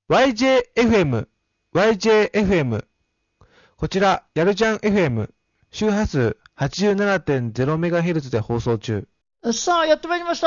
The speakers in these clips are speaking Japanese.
YJFM。こちら、やるじゃん FM。周波数 87.0MHz で放送中。 さあ、やってまいりました。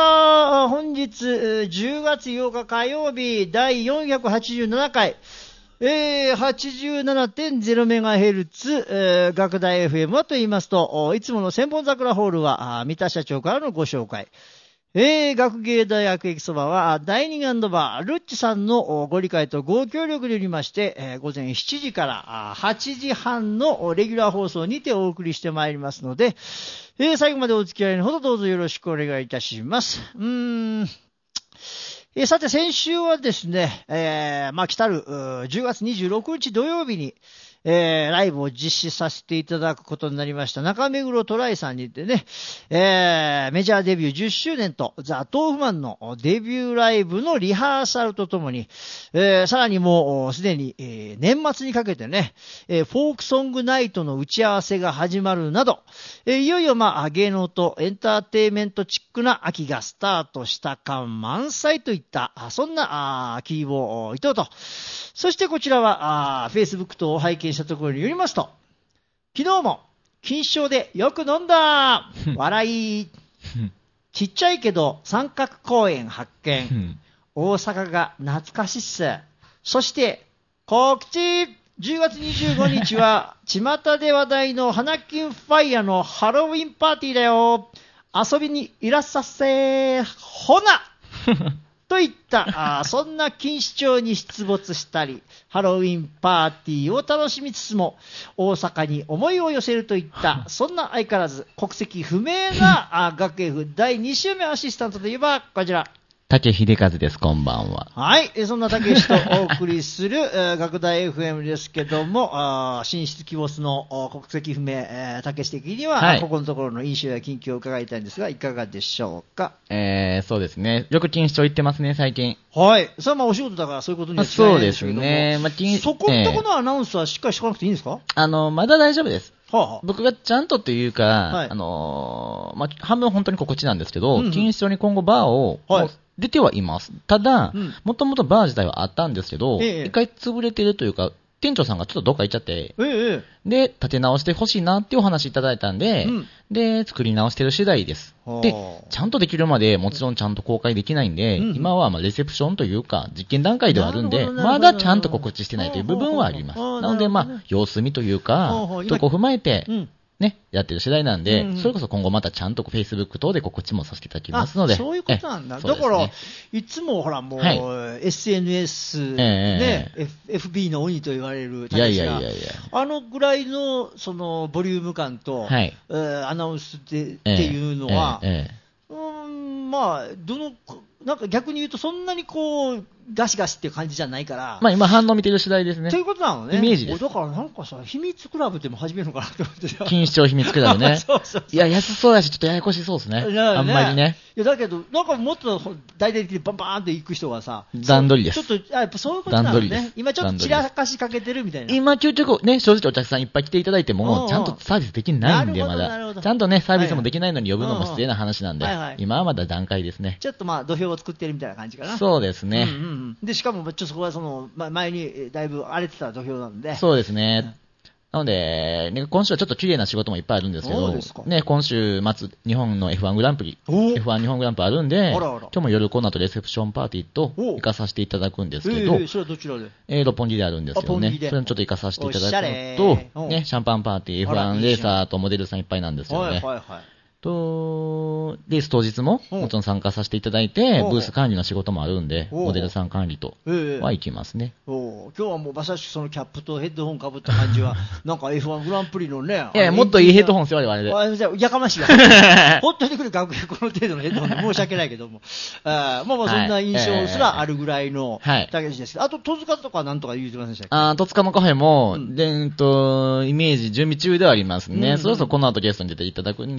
本日、10月8日火曜日、第487回。87.0MHz、学大 FM はと言いますと、いつもの千本桜ホールは、三田社長からのご紹介。学芸大学駅そばは、ダイニング&バー、ルッチさんのご理解とご協力によりまして、午前7時から8時半のレギュラー放送にてお送りしてまいりますので、最後までお付き合いのほどどうぞよろしくお願いいたします。さて先週はですね、来たる10月26日土曜日に、ライブを実施させていただくことになりました中目黒トライさんにてね、メジャーデビュー10周年とザ・豆腐マンのデビューライブのリハーサルとともに、さらにもうすでに、年末にかけてね、フォークソングナイトの打ち合わせが始まるなど、いよいよ芸能とエンターテイメントチックな秋がスタートした感満載といったそんなキーボードと、そしてこちらはFacebook 等を拝見したところによりますと、昨日も錦糸町でよく飲んだ笑いちっちゃいけど三角公園発見大阪が懐かしっす。そして告知、10月25日は巷で話題の花金ファイヤーのハロウィンパーティーだよ、遊びにいらっしゃっせほなといったそんな錦糸町に出没したり、ハロウィンパーティーを楽しみつつも大阪に思いを寄せるといったそんな相変わらず国籍不明な学芸部第2週目アシスタントといえばこちら竹秀和です。こんばんは。 はい、そんな竹氏とお送りする学大 FM ですけども、進出希望の国籍不明竹氏的には、はい、ここのところの印象や近況を伺いたいんですがいかがでしょうか。 そうですね、よく錦糸町行ってますね最近。 はい、それはお仕事だからそういうことには違いないですけども、そうですね、そこのところのアナウンスはしっかりしとかなくていいんですか。 まだ大丈夫です。 はあはあ、 僕がちゃんとというか、はい、半分本当に心地なんですけど、錦糸町に今後バーを、はい、出てはいます。ただ、もともとバー自体はあったんですけど、一回潰れてるというか、店長さんがちょっとどっか行っちゃって、で、立て直してほしいなっていうお話いただいたんで、で、作り直してる次第です。で、ちゃんとできるまでもちろんちゃんと公開できないんで、今はレセプションというか、実験段階ではあるんで、まだちゃんと告知してないという部分はあります。なので、様子見というか、とこ踏まえて、ね、やってる次第なんで、それこそ今後またちゃんと Facebook 等で告知もさせていただきますので。 そういうことなんだ。だから、いつもほらもう、SNS、ね、FB の鬼と言われるいやいやいやいや、 ぐらいの、その、ボリューム感と、アナウンスでっていうのは、なんか逆に言うとそんなにこう、ガシガシっていう感じじゃないから。 今反応見てる次第ですね。 ということなのね。 イメージです。 だからなんかさ、秘密クラブでも始めるのかなと思ってさ。 錦糸町秘密クラブね。 そうそうそう。 いや、安そうだし、ちょっとややこしそうですね。あんまりね。 いや、だけど、なんかもっと大々的にバンバーンって行く人がさ。 段取りです。 ちょっと、やっぱそういうことなのね。今ちょっと散らかしかけてるみたいな。 今、究極ね、正直お客さんいっぱい来ていただいても、ちゃんとサービスできないんで、まだ。ちゃんとね、サービスもできないのに呼ぶのも失礼な話なんで、今はまだ段階ですね。 ちょっと土俵を作ってるみたいな感じかな。 そうですね。 で、しかも、そこはその、前にだいぶ荒れてた土俵なんで。 そうですね。なので、今週はちょっと綺麗な仕事もいっぱいあるんですけど、ね、今週末、日本の F1 グランプリ、F1 日本グランプリあるんで、今日も夜この後レセプションパーティーと行かさせていただくんですけど、 それはどちらで六本木であるんですよね。それにちょっと行かさせていただくのと、ね、シャンパンパーティー、F1 レーサーとモデルさんいっぱいなんですよね。と、レース当日ももちろん参加させていただいて、ブース管理の仕事もあるんで、モデルさん管理とは行きますね。 今日はもうまさしくそのキャップとヘッドホンかぶった感じは、なんか F1 グランプリのね。 いや、もっといいヘッドホンすよ、あれで。 やかましいわ。ほっといてくる楽屋この程度のヘッドホンで申し訳ないけども。そんな印象すらあるぐらいの竹内ですけど、あと戸塚とかなんとか言うてませんでしたっけ。 戸塚のカフェも、イメージ準備中ではありますね。そろそろこの後ゲストに出ていただくんですけども、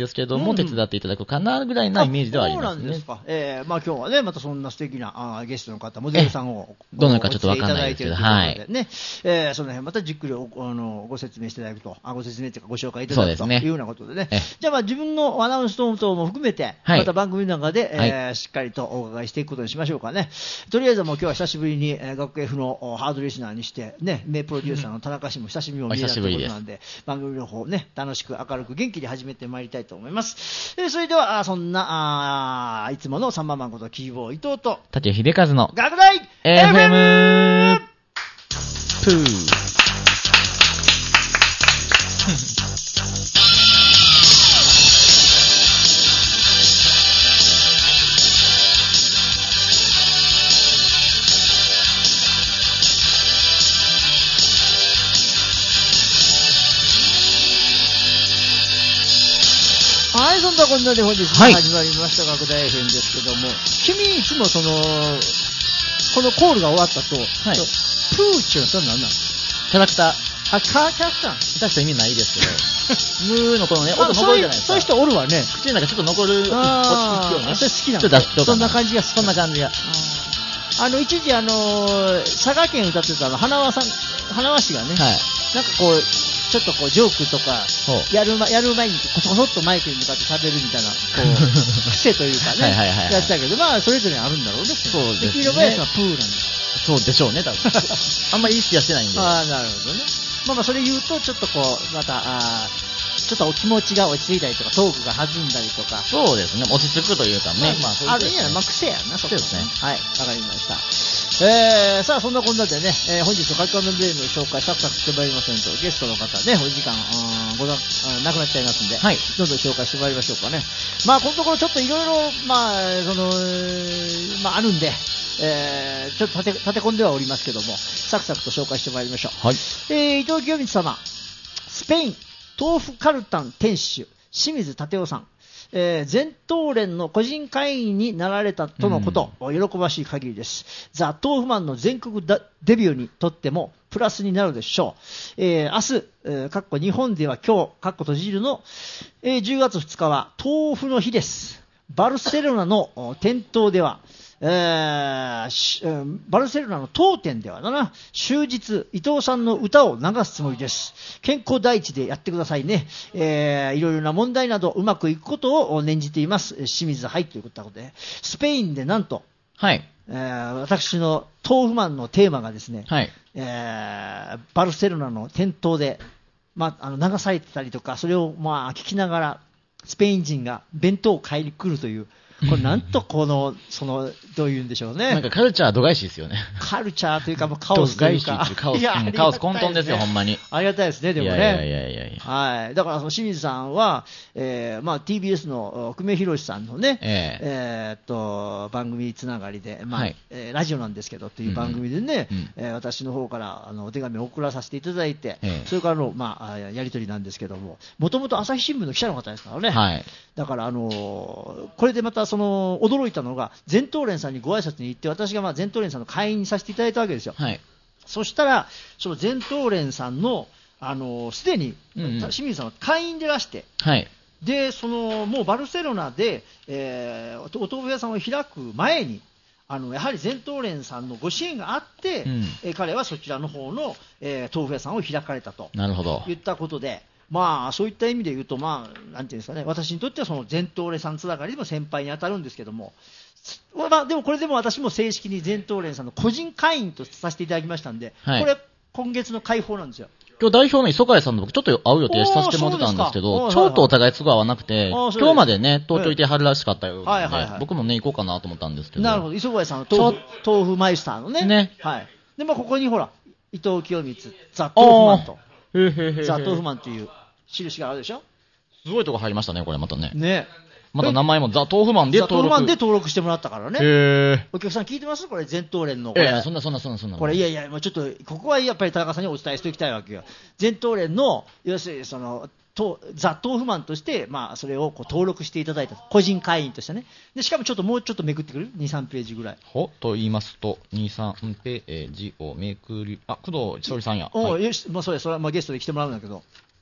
も手伝っていただくかなぐらいなイメージではありますね。 そうなんですか。まあ今日はね、またそんな素敵なゲストの方、モデルさんをどのかちょっとわかんないですけど、はい。 ね、その辺またじっくりご説明していただくと、ご説明というかご紹介いただくというようなことでね。じゃあまあ自分のアナウンス等々も含めて、また番組の中で、しっかりとお伺いしていくことにしましょうかね。とりあえずもう今日は久しぶりに学 F のハードリスナーにして、ね、名プロデューサーの田中氏も久しぶりにお見えだということなんで、番組の方ね、楽しく明るく元気で始めてまいりたいと思います。それでは、そんないつもの3番マンことキーボー伊藤と竹秀和の学大 FM プーはい、そんなこんなで本日も始まりました学大編ですけども、君いつもこのコールが終わったと、プーチューそれ何なの？ キャラクター。 キャラクター大した意味ないですけど。ムーのこのね、音残るじゃないですか。 そういう人おるわね。 口の中ちょっと残る息をね。 それ好きなの？ ちょっと出しとか。 そんな感じが。 そんな感じが。 一時佐賀県歌ってた花輪氏がね、なんかこう、ちょっとこうジョークとかやる前にこそっとマイクに向かって喋るみたいなこう癖というかねやってたけど、まあそれぞれあるんだろうね。 そうですね。 黄色林はプーなんだ。 そうでしょうね多分。あんまり意識はしてないんで。 なるほどね。まあそれ言うとちょっとこうまたちょっとお気持ちが落ち着いたりとかトークが弾んだりとか。 そうですね。落ち着くというかね。 まああるんやな、まあ癖やな。 そうですね。 はい、わかりました。さあそんなこんなでね、本日の書き込みメールの紹介サクサクしてまいりませんと、ゲストの方ね、お時間なくなっちゃいますんで、 はい、 どんどん紹介してまいりましょうかね。まあこのところちょっといろいろあるんで、ちょっと立て込んではおりますけども、サクサクと紹介してまいりましょう。 はい、 伊藤清光様、スペイン豆腐カルタン店主清水立夫さん、全東連の個人会員になられたとのこと、喜ばしい限りです。ザ・豆腐マンの全国デビューにとってもプラスになるでしょう。明日、日本では今日、閉じるの、10月2日は豆腐の日です。バルセロナの店頭では、バルセロナの当店では終日伊藤さんの歌を流すつもりです。健康第一でやってくださいね。いろいろな問題などうまくいくことを念じています。清水はいということで、スペインでなんと、 はい、 私の豆腐マンのテーマがですね、 はい、 バルセロナの店頭で、流されてたりとか、それを聞きながらスペイン人が弁当を買いに来るという、これなんとどういうんでしょうね。 なんかカルチャー度外視ですよね。 カルチャーというか、カオスというか。 カオス混沌ですよ、ほんまに。 ありがたいですね、でもね。 いや。 はい。だから、清水さんは、TBS の久米宏さんのね、番組つながりで、ラジオなんですけどっていう番組でね、私の方からお手紙を送らさせていただいて、それからの、やり取りなんですけども、もともと朝日新聞の記者の方ですからね。 はい。 だから、これでまた驚いたのが、全東連さんにご挨拶に行って、私が全東連さんの会員にさせていただいたわけですよ。 はい、 そしたら、その全東連さんの、すでに、清水さんは会員でらして、 はい、 でもうバルセロナで、お豆腐屋さんを開く前に、やはり全東連さんのご支援があって、彼はそちらの方の、豆腐屋さんを開かれたと言ったことで、そういった意味で言うと、なんていうんですかね、私にとってはその全東連さんつながりでも先輩に当たるんですけども、でもこれでも私も正式に全東連さんの個人会員とさせていただきましたんで、これ今月の開放なんですよ。 今日代表の磯貝さんと僕ちょっと会う予定させてもらってたんですけど、ちょっとお互い都合合わなくて、今日までね、東京いてはるらしかったようなので、僕もね、行こうかなと思ったんですけど。 なるほど、磯貝さんの豆腐マイスターのね。はい。で、ここにほら、伊藤清光、ザ・豆腐マンと。ザ・豆腐マンっていう印があるでしょ。 すごいとこ入りましたね、これまたね。 ね。 また名前もザ・豆腐マンで登録。 ザ・豆腐マンで登録してもらったからね。お客さん聞いてますこれ、全東連の。 そんな。 これ、もうちょっと、ここはやっぱり田中さんにお伝えしておきたいわけよ。全東連の、要するにザ・豆腐マンとして、それを登録していただいた。個人会員としてね。で、しかももうちょっとめくってくる ?2、3ページぐらい。 と言いますと、2、3ページをめくり、工藤千鳥さんや。 よし、それはゲストで来てもらうんだけど。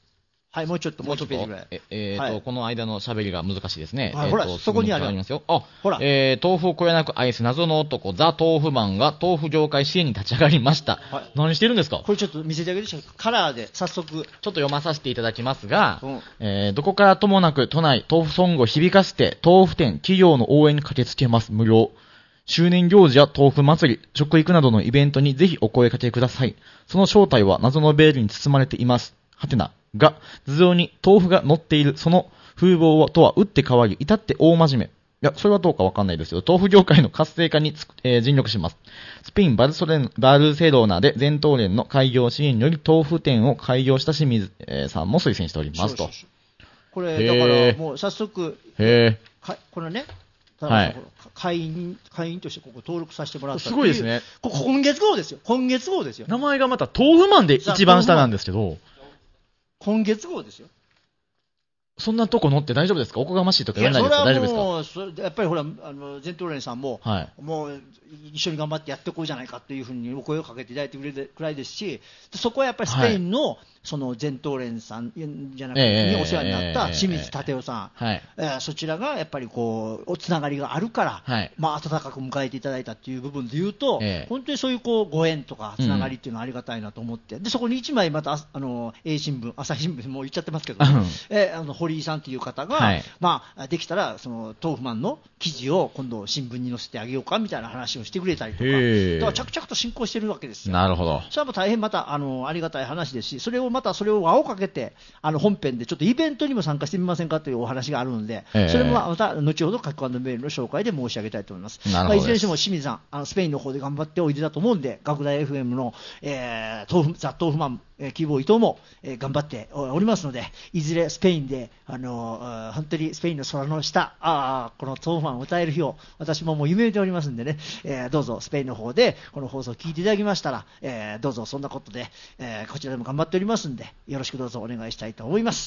はい、もうちょっと、もう1ページぐらい。 はい、この間の喋りが難しいですね。 ほら、そこにありますよ。ほら。豆腐をこよなく愛す謎の男、ザ・豆腐マンが豆腐業界支援に立ち上がりました。はい、何してるんですか？ これちょっと見せてあげて、カラーで早速。ちょっと読まさせていただきますが、どこからともなく都内豆腐ソングを響かせて、豆腐店、企業の応援に駆けつけます。無料。周年行事や豆腐祭り、食育などのイベントにぜひお声掛けください。その正体は謎のベールに包まれています。はてな。が、頭上に豆腐が乗っている、その風貌とは打って変わり、至って大真面目。いや、それはどうかわかんないですよ。豆腐業界の活性化に尽力します。スペインバルセロナで全豆連の開業支援により豆腐店を開業した清水、さんも推薦しておりますと。 これ、だからもう早速、これね、はい、会員としてここ登録させてもらった。 すごいですね。 今月号ですよ。今月号ですよ。 名前がまた豆腐マンで一番下なんですけど。 今月号ですよ。 そんなとこ乗って大丈夫ですか？おこがましいとか言わないですか？大丈夫ですか？やっぱりほら、全豆連さんも、はい、もう一緒に頑張ってやっていこうじゃないかっていうふうにお声をかけていただいてくれるくらいですし、そこはやっぱりスペインの、その全豆連さんじゃなくて、にお世話になった清水立夫さん、そちらがやっぱりこう、おつながりがあるから、まあ、温かく迎えていただいたっていう部分で言うと、本当にそういうこうご縁とかつながりっていうのはありがたいなと思って、でそこに1枚また英新聞、朝日新聞、もう言っちゃってますけど、堀井さんという方が、まあ、できたらその豆腐マンの記事を今度新聞に載せてあげようかみたいな話をしてくれたりとか、だから着々と進行してるわけですよ。 なるほど。 それはもう大変またありがたい話ですし、それを輪をかけて本編でちょっとイベントにも参加してみませんかというお話があるので、それもまた後ほど書き込んだメールの紹介で申し上げたいと思います。いずれにしても清水さん、スペインの方で頑張っておいでだと思うんで、学大 FM の、ザ・豆腐マン希望伊藤も、頑張っておりますので、いずれスペインで、本当にスペインの空の下、この豆腐マンを歌える日を私ももう夢見ておりますんでね、どうぞスペインの方でこの放送を聞いていただきましたら、どうぞそんなことで、こちらでも頑張っておりますんで、よろしくどうぞお願いしたいと思います。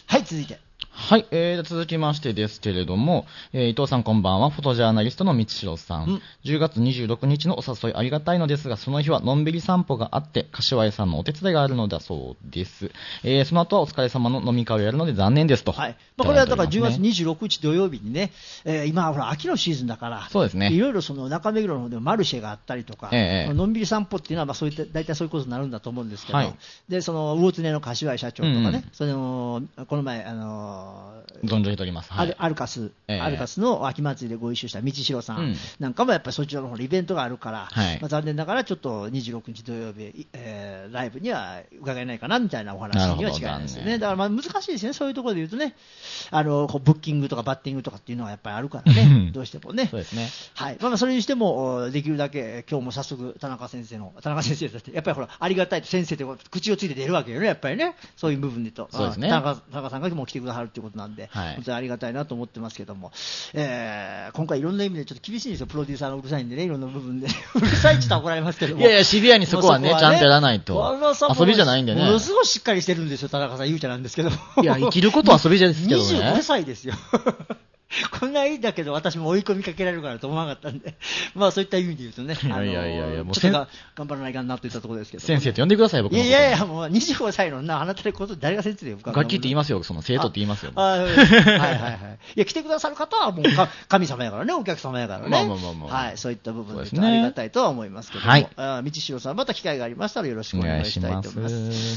はい、続いて。 はい、続きましてですけれども、伊藤さんこんばんは。フォトジャーナリストの道代さん。10月26日のお誘いありがたいのですが、その日はのんびり散歩があって、柏井さんのお手伝いがあるのだそうです。その後はお疲れ様の飲み会をやるので残念ですと。 はい。これはだから10月26日土曜日にね、今はほら秋のシーズンだから、 そうですね。 いろいろその中目黒の方でもマルシェがあったりとか、のんびり散歩っていうのはまあそういった大体そういうことになるんだと思うんですけど、でその魚常の柏井社長とかね、この前存じております。 アルカスの秋祭りでご一緒した道代さんなんかもやっぱりそちらの方のイベントがあるから、まあ、残念ながらちょっと26日土曜日、ライブには伺えないかなみたいなお話には違いないですよね。だからまあ難しいですね、そういうところで言うとね、こうブッキングとかバッティングとかっていうのはやっぱりあるからね、どうしてもね。 そうですね。 はい。まあそれにしてもできるだけ今日も早速田中先生だってやっぱりほらありがたいと先生って口をついて出るわけよね、やっぱりね、そういう部分で言うと、 そうですね。 田中さんがもう来てくださるっていうことなんで、本当にありがたいなと思ってますけども、今回いろんな意味でちょっと厳しいんですよ、プロデューサーのうるさいんでね、いろんな部分でうるさいって言ったら怒られますけども、 いやシビアにそこはね、ちゃんとやらないと遊びじゃないんでね、 ものすごいしっかりしてるんですよ、田中さん言うちゃなんですけど、 いや生きることは遊びじゃですけどね、 25歳ですよこんないいんだけど私も追い込みかけられるからと思わなかったんで、まあそういった意味で言うとね、もうちょっと頑張らないかなといったところですけど、 先生と呼んでください、僕のこと。 いやもう25歳のあなたのこと誰が先生で呼ぶか。 楽器って言いますよ、その生徒って言いますよ。 はい。いや来てくださる方はもう神様やからね、お客様やからね。はい、そういった部分でありがたいとは思いますけども、道代さんまた機会がありましたらよろしくお願いしたいと思います。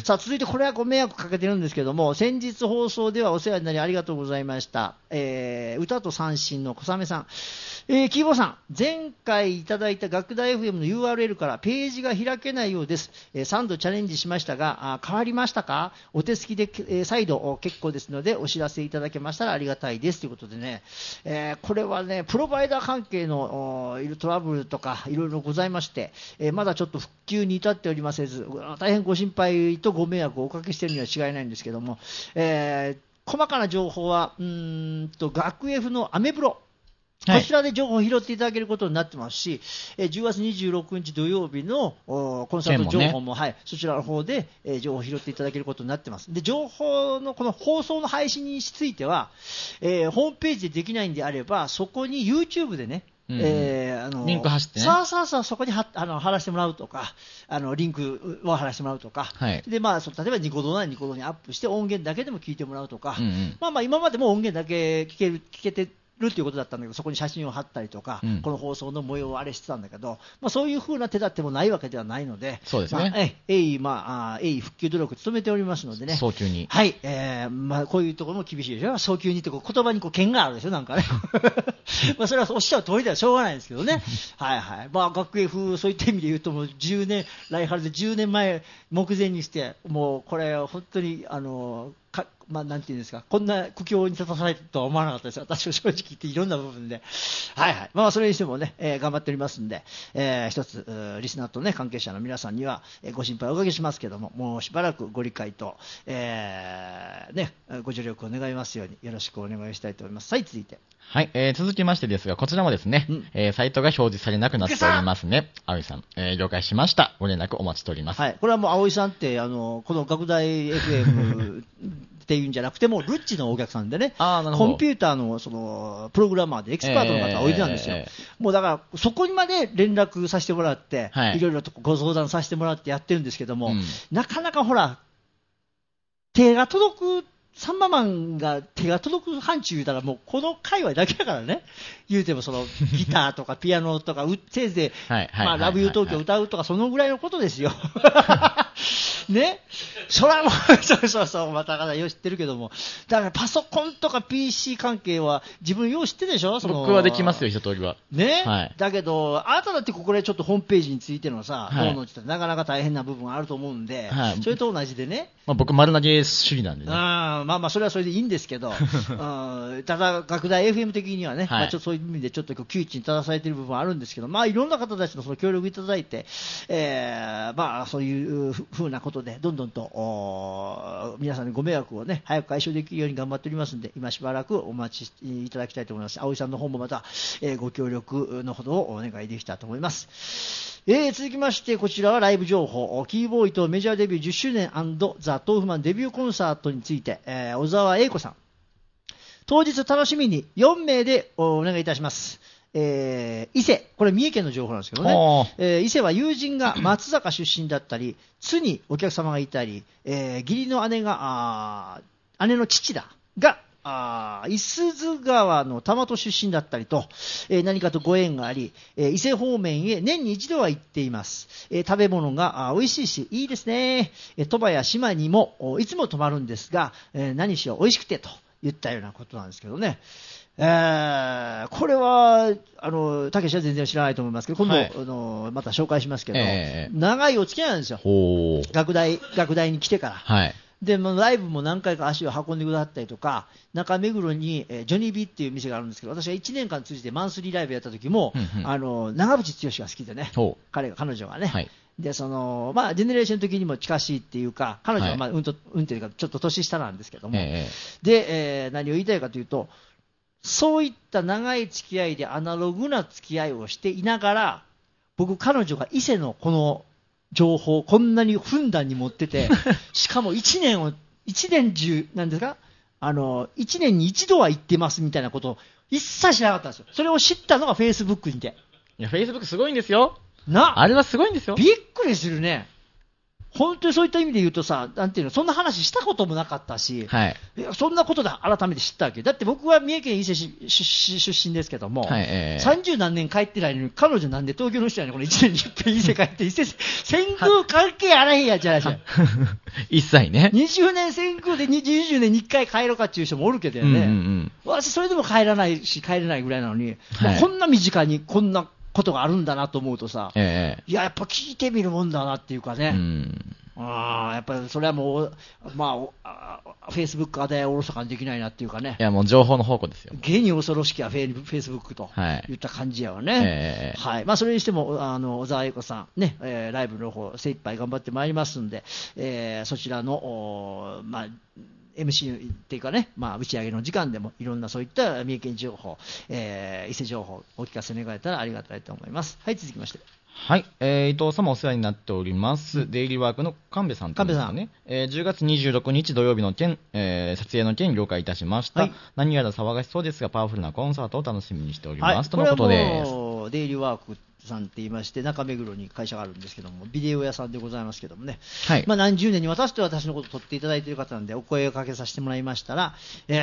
さあ続いてこれはご迷惑かけてるんですけども、先日放送ではお世話になりありがとうございました。歌と三振の小雨さん、キーボーさん、前回いただいた学大 FM の URL からページが開けないようです。3度チャレンジしましたが変わりましたか？お手すきで、再度結構ですのでお知らせいただけましたらありがたいですということでね、これはねプロバイダー関係のトラブルとかいろいろございまして、まだちょっと復旧に至っておりませず、大変ご心配とご迷惑をおかけしているには違いないんですけども、細かな情報は学 F のアメブロ、こちらで情報を拾っていただけることになってますし、10月26日土曜日のコンサート情報も、そちらの方で情報を拾っていただけることになってます。で、情報のこの放送の配信については、ホームページでできないんであれば、そこに YouTube でね、 リンク走ってね。 そこに貼らせてもらうとか、リンクを貼らせてもらうとか、 はい、 で、まあ、例えばニコ動ならニコ動にアップして、音源だけでも聞いてもらうとか、今までも音源だけ聞けてるということだったんだけど、そこに写真を貼ったりとか、この放送の模様をあれしてたんだけど、そういう風な手立てもないわけではないので、 そうですね。 鋭意復旧努力努めておりますのでね。 早急に。 はい。こういうところも厳しいでしょ。早急にって言葉に剣があるでしょ、なんかね。それはおっしゃる通りではしょうがないですけどね。はいはい。学芸風、そういった意味で言うと、もう来春で10年前目前にして、もうこれ、本当に、なんていうんですか、こんな苦境に立たされるとは思わなかったです。私は正直言っていろんな部分で。はいはい。それにしてもね、頑張っておりますんで、一つ、リスナーとね、関係者の皆さんには、ご心配をおかけしますけども、もうしばらくご理解と、ご助力を願いますように、よろしくお願いしたいと思います。はい、続いて。 はい、続きましてですが、こちらもですね、サイトが表示されなくなっておりますね。葵さん、了解しました。ご連絡お待ちしております。 はい。これはもう葵さんって、この学大 FM っていうんじゃなくても、ルッチのお客さんでね、コンピューターのプログラマーでエキスパートの方がおいでなんですよ。もうだから、そこにまで連絡させてもらって、いろいろとご相談させてもらってやってるんですけども、なかなかほら、手が届く、サンママンが手が届く範疇言うたら、もうこの界隈だけだからね、言うてもギターとかピアノとか、せいぜいラブユー東京歌うとか、そのぐらいのことですよ。ね、それはもう、そう、またよう知ってるけども、だからパソコンとか PC 関係は自分よう知ってるでしょ。 僕はできますよ、一通りは。 ね、だけど、あなただってここでちょっとホームページについてのさ、どうのってなかなか大変な部分があると思うんで、それと同じでね。 僕、丸投げ主義なんでね。 それはそれでいいんですけど、ただ、学大 FM 的にはね、ちょっとそういう意味でちょっと窮地に立たされている部分はあるんですけど、いろんな方たちの協力いただいて、そういうふうなことで、どんどんと皆さんにご迷惑をね、早く解消できるように頑張っておりますので、今しばらくお待ちいただきたいと思います。葵さんの方もまた、ご協力のほどをお願いできたと思います。続きまして、こちらはライブ情報、キーボーイとメジャーデビュー10周年&ザ・豆腐マンデビューコンサートについて、小沢栄子さん、当日楽しみに4名でお願いいたします。伊勢、これ三重県の情報なんですけどね、伊勢は友人が松坂出身だったり、津にお客様がいたり、義理の姉の父だが、伊豆川の多摩都出身だったりと、何かとご縁があり、伊勢方面へ年に一度は行っています。食べ物が美味しいしいいですね。鳥羽や島にもいつも泊まるんですが、何しろ美味しくてと言ったようなことなんですけどね。これはたけしは全然知らないと思いますけど、今度、また紹介しますけど、長いお付き合いなんですよ。学大に来てから。で、ライブも何回か足を運んでくださったりとか、中目黒に、ジョニービーっていう店があるんですけど、私は1年間通じてマンスリーライブやった時も、長渕剛が好きでね、彼女がね、で、ジェネレーション的にも近しいっていうか、彼女はうんというか、ちょっと年下なんですけども、で、何を言いたいかというと、そういった長い付き合いでアナログな付き合いをしていながら、僕、彼女が伊勢のこの情報をこんなにふんだんに持ってて、しかも1年中、なんですか、1年に一度は行ってますみたいなことを一切知らなかったんですよ。それを知ったのがフェイスブックにて。 いや、フェイスブックすごいんですよ。あれはすごいんですよ。 びっくりするね。本当にそういった意味で言うとさ、なんていうの、そんな話したこともなかったし、そんなことで改めて知ったわけ。だって僕は三重県伊勢市出身ですけども、30何年帰ってないのに、彼女なんで東京の人やねん、この1年に一遍伊勢帰って、伊勢遷宮関係あらへんやじゃないですか。 一切ね。 20年遷宮で20年に1回帰ろうかっていう人もおるけどね、私それでも帰らないし帰れないぐらいなのに、こんな身近にこんなことがあるんだなと思うとさ、やっぱ聞いてみるもんだなっていうかね、やっぱりそれはもう、フェイスブックあでおろそかにできないなっていうかね、 いやもう情報の宝庫ですよ。 現に恐ろしきはフェイスブックといった感じやわね。それにしても小沢栄子さん、ね、ライブの方精一杯頑張ってまいりますんで、そちらのMC っていうかね、打ち上げの時間でもいろんなそういった三重県情報、伊勢情報をお聞かせ願えたらありがたいと思います。はい、続きまして。 はい、伊藤様お世話になっております。デイリーワークの神戸さんというですかね。10月26日土曜日の件、撮影の件了解いたしました。何やら騒がしそうですがパワフルなコンサートを楽しみにしております、とのことです。 デイリーワークさんって言いまして、中目黒に会社があるんですけども、ビデオ屋さんでございますけどもね、はい、何十年にわたって私のことを撮っていただいている方なんで、お声をかけさせてもらいましたら、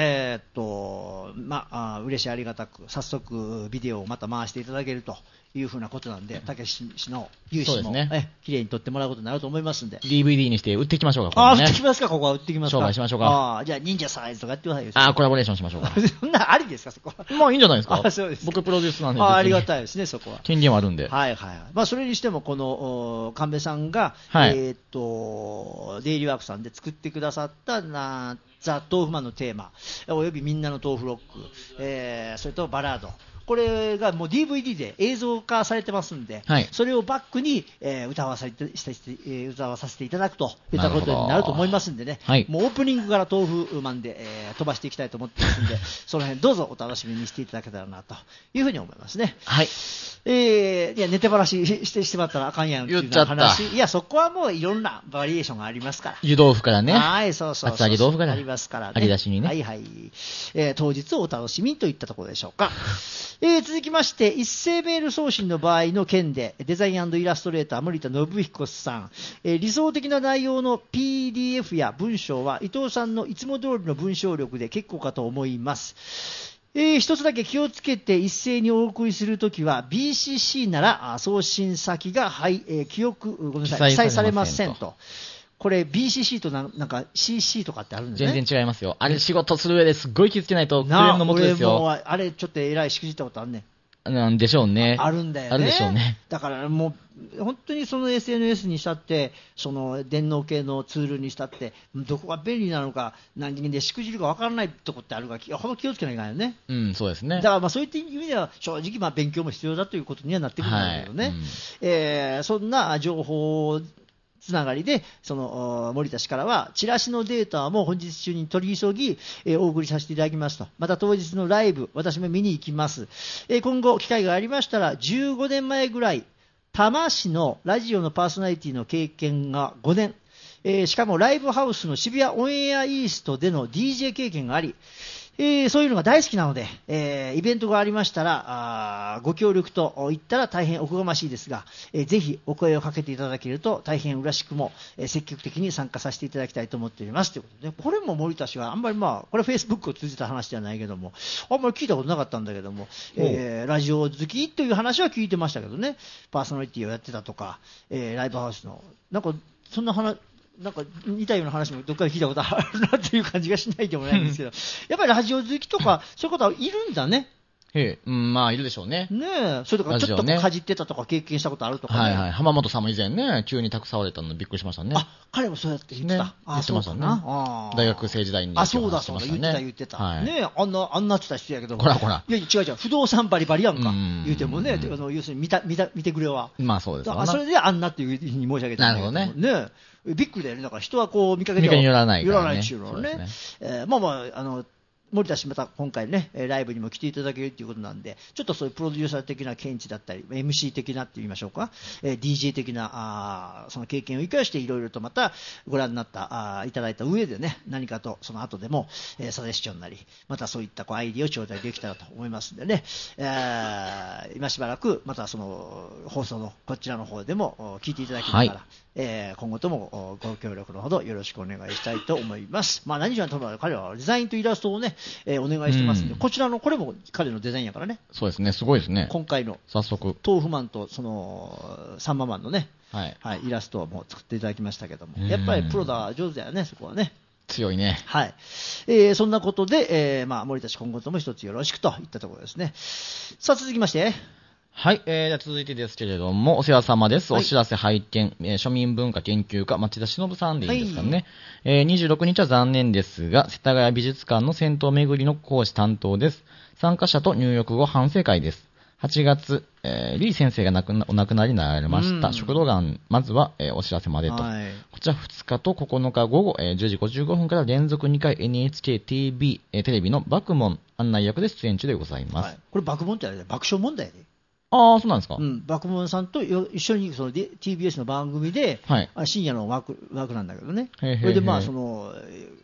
嬉しい、ありがたく、早速、ビデオをまた回していただけるというふうなことなんで、たけし氏の融資もきれいに撮ってもらうことになると思いますんで、 DVD にして売っていきましょうか、 売ってきますか、ここは売ってきますか、 商売しましょうか。 じゃあ、忍者サイズとかやってくださいよ。 コラボレーションしましょうか。 そんなありですか、そこは。 まあいいんじゃないですか。 そうです。 僕プロデュースなんで。 ありがたいですね、そこは。 権限はあるんで。 はいはい。それにしても、この神戸さんが、 はい、 デイリーワークさんで作ってくださったザ・豆腐マンのテーマ、およびみんなの豆腐ロック、それとバラード。これがもう DVD で映像化されてますんで、はい、それをバックに、歌わさせていただくといったことになると思いますんでね、はい、もうオープニングから豆腐マンで、飛ばしていきたいと思ってますんで、その辺どうぞお楽しみにしていただけたらなというふうに思いますね。 はい。 いや、寝てばらししてしまったらあかんやんっていう話。いや、そこはもういろんなバリエーションがありますから。 湯豆腐からね。 はい、そうそうそう。 厚揚げ豆腐から。 ありますからね。 揚げ出しにね。 はいはい。当日お楽しみといったところでしょうか。続きまして、一斉メール送信の場合の件で、デザイン&イラストレーター、森田信彦さん、理想的な内容の PDF や文章は、伊藤さんのいつも通りの文章力で結構かと思います。一つだけ気をつけて一斉にお送りするときは BCC なら送信先が、記載されませんと。これ BCC となんか CC とかってあるんですね。 全然違いますよ。あれ仕事する上ですごい気をつけないとクレームのもとですよ。 俺もあれちょっとえらいしくじったことあるね。 なんでしょうね。 あるんだよね。 あるでしょうね。 だからもう本当にその SNS にしたってその電脳系のツールにしたってどこが便利なのか何でしくじるか分からないとこってあるからほんと気をつけないからね。 うん、そうですね。 だからそういった意味では正直勉強も必要だということにはなってくるんだけどね。はい、そんな情報つながりで、その森田氏からは、チラシのデータも本日中に取り急ぎ、お送りさせていただきますと、また当日のライブ、私も見に行きます。今後、機会がありましたら、15年前ぐらい、多摩市のラジオのパーソナリティの経験が5年、しかもライブハウスの渋谷オンエアイーストでの DJ 経験があり、そういうのが大好きなので、イベントがありましたらご協力と言ったら大変おこがましいですが、ぜひお声をかけていただけると大変嬉しくも、積極的に参加させていただきたいと思っておりますということで、これも森田氏はあんまりこれは Facebook を通じた話ではないけども、あんまり聞いたことなかったんだけども、ラジオ好きという話は聞いてましたけどね、パーソナリティをやってたとか、ライブハウスのなんかそんな話なんか似たような話もどっかで聞いたことあるなっていう感じがしないでもないんですけどやっぱりラジオ好きとかそういうことはいるんだね。 まあいるでしょうね。 ねえ、それとかちょっとかじってたとか経験したことあるとかね。 はいはい。浜本さんも以前ね、急に託されたのでびっくりしましたね。 彼もそうやって言ってた。 言ってましたね。大学生時代に。 そうだそうだ、言ってた。ねえ、あんなって言った人やけども。 こら。 いや違う、不動産バリバリやんか。言うてもね、要するに見てくれは。 まあそうですそれであんなっていうふうに申し上げたんだけど。なるほどね。びっくりだよね。だから人はこう見かけては寄らないからね。 寄らないっていうのはね。森田氏また今回ね、ライブにも来ていただけるということなんで、ちょっとそういうプロデューサー的な見地だったり、MC 的なって言いましょうか、DJ 的なその経験を生かしていろいろとまたご覧になったいただいた上でね、何かとその後でも、サジェスチョンなり、またそういったアイディアを頂戴できたらと思いますんでね、今しばらくまたその放送のこちらの方でも聞いていただきながら、今後ともご協力のほどよろしくお願いしたいと思います。何時間とも彼はデザインとイラストをね、お願いしてますんで、こちらのこれも彼のデザインやからね。 そうですね、すごいですね。 今回の早速豆腐マンとそのサンママンのね、イラストをもう作っていただきましたけども、やっぱりプロだ上手だよね、そこはね。 強いね。 はい。そんなことで、森田氏今後とも一つよろしくといったところですね。さあ続きまして。 はい、じゃあ続いてですけれども、お世話様です。お知らせ拝見、庶民文化研究家、町田忍さんでいいですかね。26日は残念ですが、世田谷美術館の銭湯巡りの講師担当です。参加者と入浴後反省会です。8月、李先生がお亡くなりになられました。食道がん、まずは、お知らせまでと。こちら2日と9日午後、10時55分から連続2回 NHK TV、テレビの爆問案内役で出演中でございます。 これ爆問ってあれ爆笑問題で。 そうなんですか。 爆問さんと一緒にその TBS の番組で、深夜の枠なんだけどね。それでその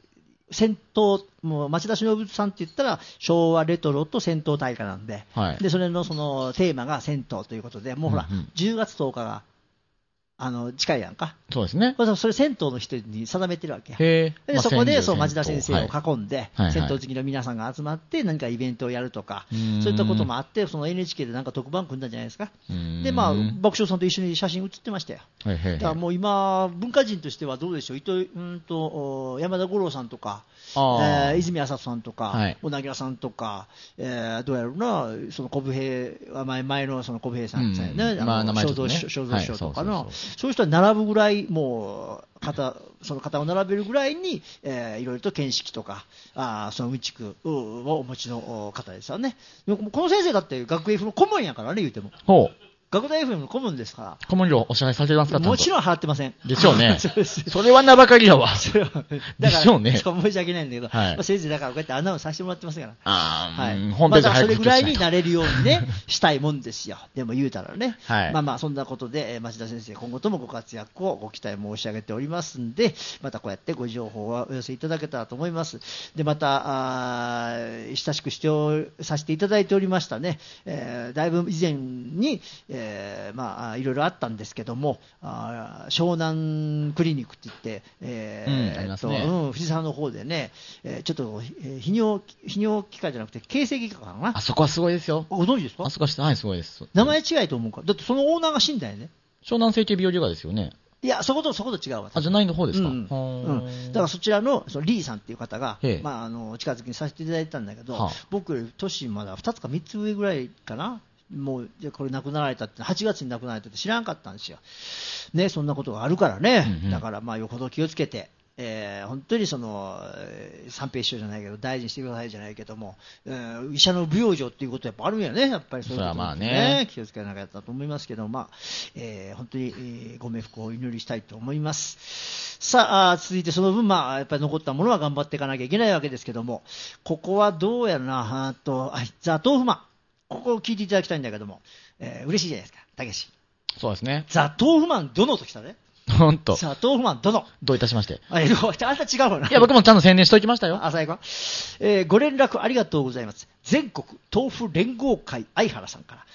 戦闘、もう町田忍さんって言ったら昭和レトロと戦闘大会なんで、 はい、 でそれのそのテーマが銭湯ということで、もうほら、10月10日が近いやんか。 そうですね。 それ銭湯の人に定めてるわけや。 で、 そこでそう町田先生を囲んで、 はい、 銭湯好きの皆さんが集まって何かイベントをやるとか、そういったこともあって、その NHK でなんか特番組んだんじゃないですか。で、まあ、爆笑さんと一緒に写真写ってましたよ。だからもう今、文化人としてはどうでしょう、山田五郎さんとか、泉麻人さんとか、はい、小田切さんとか、どうやろうな、その小武平、前のその小武平さんですね、肖像師匠とかの、そういう人は並ぶぐらい、もうその肩を並べるぐらいに、いろいろと見識とか、そのうんちくをお持ちの方ですよね。この先生だって学芸風の顧問やからね、言うても。 ほう。 学大 FM の顧問ですから。 顧問料お支払いされてますか？ もちろん払ってません。 でしょうね。それは名ばかりだわ。 でしょうね。 申し訳ないんだけど、はい、先生だからこうやってアナウンスさせてもらってますから。 はい。 本編でそれぐらいになれるようにね、したいもんですよ。でも言うたらね。はい。まあまあ、そんなことで、町田先生、今後ともご活躍をご期待申し上げておりますんで、またこうやってご情報をお寄せいただけたらと思います。で、また、親しくさせていただいておりましたね。だいぶ以前に、まあ、いろいろあったんですけども、湘南クリニックって言って、藤沢の方でね、ちょっと泌尿器科じゃなくて形成外科かな。 あそこはすごいですよ。 ご存知ですか？ あそこは、はい、すごいです。 名前違いと思うか。だってそのオーナーが死んだよね。 湘南整形美容外科ですよね。 いや、そこと違うわ。 じゃないの方ですか。 だからそちらのリーさんっていう方が、まあ、近づきにさせていただいたんだけど、僕より年まだ2つか3つ上ぐらいかな。もうこれ亡くなられたって8月に亡くなられたって知らなかったんですよ、ね、そんなことがあるからね、だからまあよほど気をつけて、本当にその三平師匠じゃないけど大事にしてくださいじゃないけども、医者の不養生っていうことやっぱあるんやね、やっぱりそういうこともね、気をつけなきゃと思いますけど、まあ本当にご冥福をお祈りしたいと思います。さあ続いてその分、まあやっぱり残ったものは頑張っていかなきゃいけないわけですけども、ここはどうやらなザ・豆腐マン、ここを聞いていただきたいんだけども、嬉しいじゃないですか、たけし。 そうですね。 ザ・豆腐マン殿ときたね。 ほんと。 ザ・豆腐マン殿。 どういたしまして。 あんた違うわな。 いや、僕もちゃんと宣伝しときましたよ。 最後。ご連絡ありがとうございます。全国豆腐連合会相原さんから。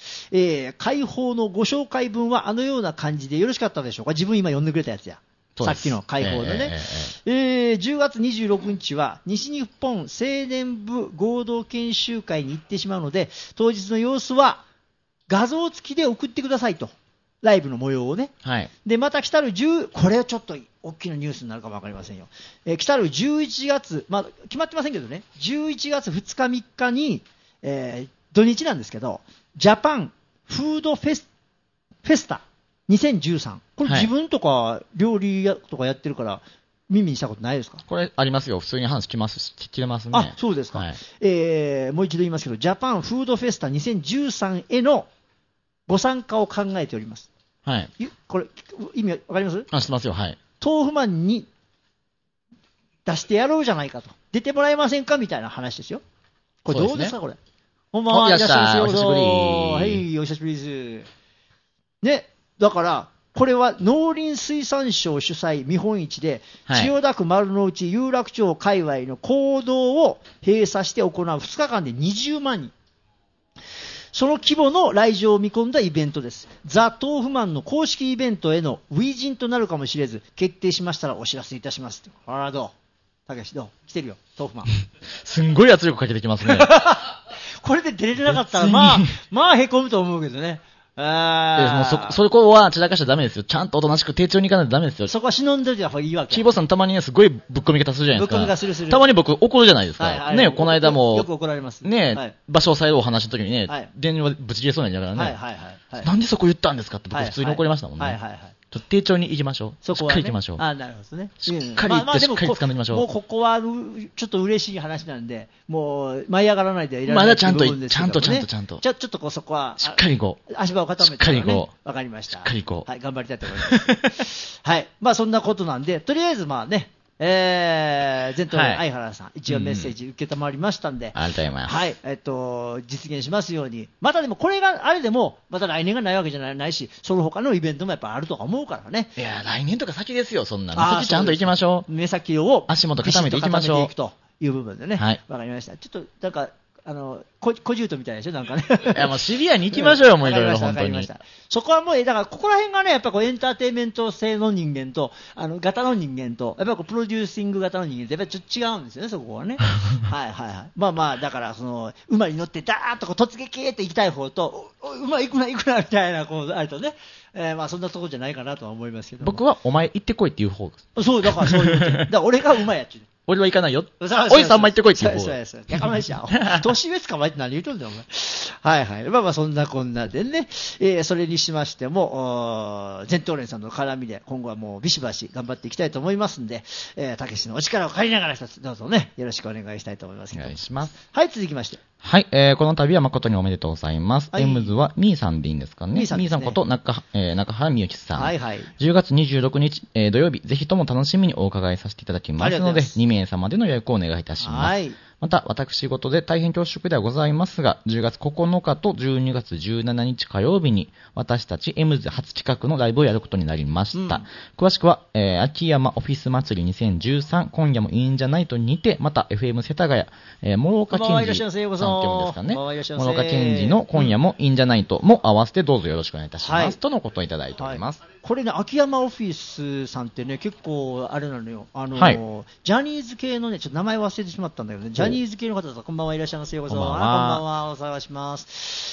会報のご紹介文はあのような感じでよろしかったでしょうか。自分今読んでくれたやつや。さっきの会報でね、10月26日は西日本青年部合同研修会に行ってしまうので、当日の様子は画像付きで送ってくださいと、ライブの模様をね、 はい、でまた来たるこれはちょっと大きなニュースになるかも分かりませんよ、来たる11月、まあ、決まってませんけどね、11月2日3日に、土日なんですけど、ジャパンフードフェスタ2013、これ自分とか料理とかやってるから耳にしたことないですか？ これありますよ、普通に話聞けますね。 あ、そうですか、はい、もう一度言いますけど、ジャパンフードフェスタ2013へのご参加を考えております。 はい。 これ意味わかります？ 知ってますよ。はい。 豆腐マンに出してやろうじゃないかと、出てもらえませんかみたいな話ですよ。これどうですか、これ。こんばんは、いらっしゃいませ。 お久しぶり。 はい、お久しぶりです。ね。だから、これは農林水産省主催見本市で、千代田区丸の内有楽町界隈の公道を閉鎖して行う2日間で20万人。その規模の来場を見込んだイベントです。ザ・豆腐マンの公式イベントへの初陣となるかもしれず、決定しましたらお知らせいたします。あら、どう？たけし、どう？来てるよ、豆腐マン。 すんごい圧力かけてきますね。 これで出れなかったら、まあ、へこむと思うけどね。 もうそこは散らかしちゃダメですよ。ちゃんとおとなしく丁重に行かないとダメですよ。 そこは忍んでるじゃいいわけ。 キーボーさんたまにね、すごいぶっ込み方するじゃないですか。 ぶっ込み方する。 たまに僕怒るじゃないですか。はい、ね、この間も。 よく怒られます。 ね、 はい、 場所を抑えるお話の時にね、 はい、 電話ぶち切れそうなんだからね。 はい。 なんでそこ言ったんですかって僕普通に怒りましたもんね。ちょっと丁重に行きましょう。 そこは、ね、 しっかり行きましょう。 なるほどね。 しっかり行ってしっかり掴んでいきましょう。 もうここはちょっと嬉しい話なんで、もう舞い上がらないでいられない。 まだちゃんと。ちょっとそこはしっかり行こう。 足場を固めて、ね。しっかり行こう。わかりました。 しっかり行こう。 はい、頑張りたいと思います。はい。まあそんなことなんで、とりあえずまあね、 前頭の相原さん、一応メッセージ受けたまりましたんで、 ありがとうございます。 はい、実現しますように。またでも、これがあれでも、また来年がないわけじゃないし、その他のイベントもやっぱあるとか思うからね。 いや、来年とか先ですよ、そんなの。先ちゃんと行きましょう。 目先を、 足元固めていきましょう。 という部分でね。はい。わかりました。ちょっと、なんか、小獣みたいでしょなんかね。 いや、もうシビアに行きましょうよ、もういろいろ、本当に。 そこはもう、だから、ここら辺がね、やっぱこう、エンターテインメント性の人間と、型の人間と、やっぱりこう、プロデューシング型の人間って、やっぱりちょっと違うんですよね、そこはね。はいはいはい。まあまあ、だから、馬に乗って、ダーッとこう、突撃って行きたい方と、馬行くな、みたいな、こう、あるとね。まあ、そんなとこじゃないかなとは思いますけど。 僕は、お前行ってこいっていう方です。 そう、だからそういう。だから、俺が馬やっちゅう。 俺は行かないよ。おいさんま行ってこいって言う。 そう。やかましいや。年上捕まえて何言うとんだよ、お前。はいはい。まあまあ、そんなこんなでね。それにしましても、前頭連さんの絡みで、今後はもうビシバシ頑張っていきたいと思いますんで、たけしのお力を借りながら一つ、どうぞね、よろしくお願いしたいと思います。 お願いします。 はい、続きまして。 はい、この度は誠におめでとうございます。エムズはミーさんでいいんですかね。ミーさんこと中原みゆきさん。はいはい。10月26日、土曜日、ぜひとも楽しみにお伺いさせていただきますので、2名様での予約をお願いいたします。はい。また、私事で大変恐縮ではございますが、10月9日と12月17日火曜日に、私たちエムズ初企画のライブをやることになりました。詳しくは、秋山オフィス祭り2013、今夜もいいんじゃないとにて、また FM 世田谷、諸岡健二さんって読むんですかね。諸岡健二の今夜もいいんじゃないとも合わせてどうぞよろしくお願いいたします。とのことをいただいております。 これね、秋山オフィスさんってね、結構あれなのよ。ジャニーズ系のね、ちょっと名前忘れてしまったんだけどね、ジャニーズ系の方とこんばんはいらっしゃいますよ。こんばんは。お探します。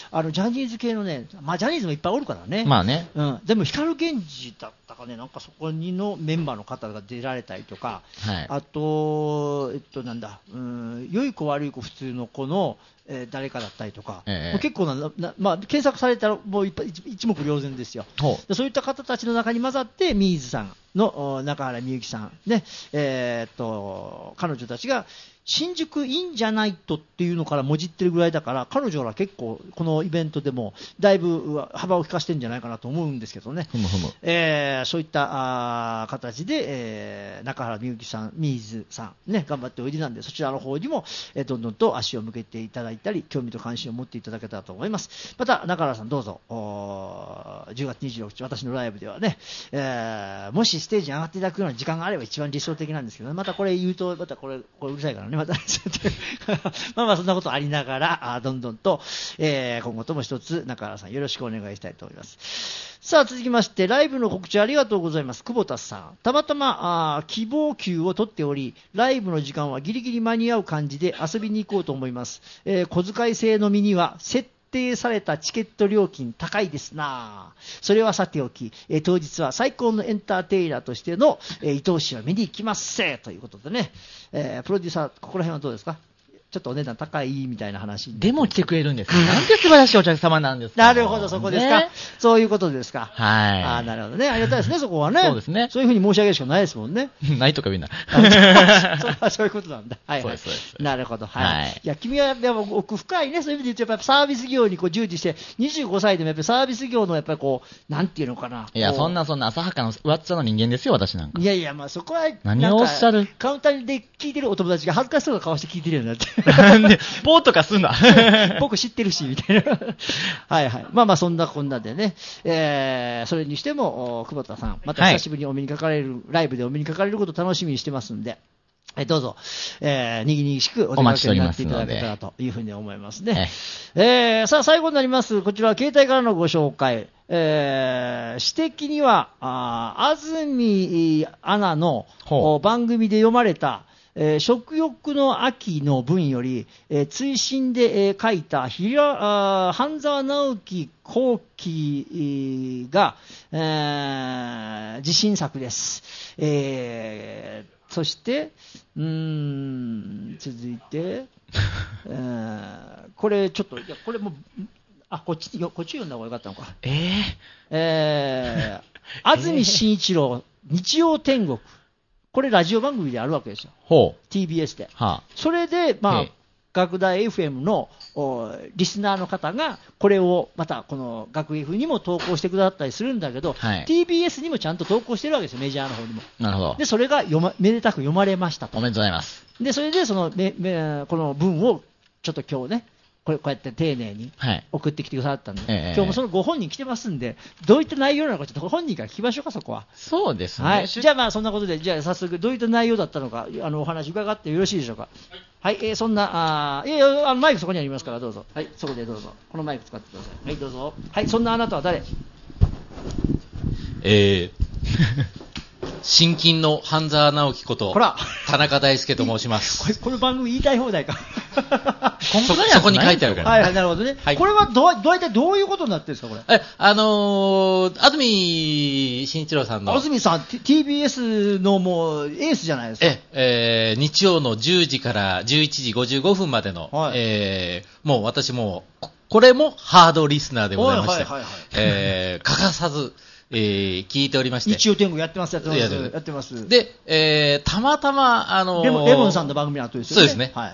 ジャニーズ系のね、まあジャニーズもいっぱいおるからね。 まあね。 うん。でも光源氏だったかね、なんかそこにのメンバーの方が出られたりとか、はい、あと、なんだ、良い子悪い子普通の子の、誰かだったりとか、結構まあ、検索されたらもう一目瞭然ですよ。そういった方たちの中に混ざって、ミーズさんの中原みゆきさん、ね、彼女たちが、新宿いいんじゃないとっていうのからもじってるぐらいだから、彼女ら結構このイベントでもだいぶ幅を利かしてるんじゃないかなと思うんですけどね。そういった形で、中原みゆきさん、ミーズさん、ね、頑張っておいでなんで、そちらの方にも、どんどんと足を向けていただいたり、興味と関心を持っていただけたらと思います。また、中原さんどうぞ、10月26日、私のライブではね、もしステージに上がっていただくような時間があれば一番理想的なんですけどね、またこれ言うと、またこれうるさいからね。まあまあそんなことありながら、どんどんと、今後とも一つ中原さんよろしくお願いしたいと思います。さあ続きましてライブの告知ありがとうございます。久保田さん、たまたま希望給を取っており、ライブの時間はギリギリ間に合う感じで遊びに行こうと思います。小遣い制の身には設定されたチケット料金高いですな。それはさておき、当日は最高のエンターテイナーとしての、伊藤氏を見に行きますせということでね、プロデューサーここら辺はどうですか。ちょっとお値段高いみたいな話でも来てくれるんですか。なんて素晴らしいお客様なんですか。 なるほど、そこですか、ね、そういうことですか。 はい。 なるほどね。ありがたいですね、そこはね。 そうですね。 そういうふうに申し上げるしかないですもんね。 ないとか言うな。 そういうことなんだ。はい、はい。 そうです。 なるほど。はい。いや、君はやっぱ奥深いね。そういう意味で言うと、やっぱサービス業にこう従事して、25歳でもやっぱりサービス業のやっぱりこう、なんていうのかな。 いや、そんな浅はかの上っ面の人間ですよ、私なんか。 いや、まあそこは、 何をおっしゃる。 カウンターで聞いてるお友達が恥ずかしそうな顔して聞いてるようになって。 なんでポーとかすんな。 僕知ってるし、みたいな。はいはい。まあまあ、そんなこんなでね。それにしても、久保田さん、また久しぶりにお目にかかれる、ライブでお目にかかれることを楽しみにしてますんで、どうぞ、にぎにぎしくお出かけになっていただけたらというふうに思いますね。さあ、最後になります。こちらは携帯からのご紹介。指摘には、安住アナの番組で読まれた、食欲の秋の文より、追伸で、書いた半沢直樹後期が、自信作です。そして、続いて、これちょっと、いや、これも、こっち読んだ方がよかったのか。安住紳一郎、日曜天国。これラジオ番組であるわけですよ。TBS で。それで、まあ、 学大 FM のリスナーの方がこれをまたこの学 F にも投稿してくださったりするんだけど、 はい、 TBS にもちゃんと投稿してるわけですよ、メジャーの方にも。 なるほど。 でそれがめでたく読まれましたと。 おめでとうございます。 でそれでこの文をちょっと今日ねこうやって丁寧に送ってきてくださったんで、今日もそのご本人来てますんで、どういった内容なのかちょっと本人から聞きましょうか、そこは。 そうですね。 はい、じゃあまあそんなことで、じゃあ早速どういった内容だったのかお話伺ってよろしいでしょうか。はい、そんなマイクそこにありますからどうぞ。はい、そこでどうぞ。このマイク使ってください。はい、どうぞ。はい、そんなあなたは誰？ 新金の半沢直樹こと田中大輔と申します。 この番組言いたい放題かそこに書いてあるから、 はいはい、なるほどね、はい、これはどういうことになってるんですか、これ。 安住紳一郎さんの。 安住さん、TBS のもうエースじゃないですか。 日曜の10時から11時55分までの、はい、もう私もこれもハードリスナーでございまして、欠かさず聞いておりまして。 日曜天国やってます。 で、たまたま、 レモンさんの番組の後ですよね。 そうですね。はい。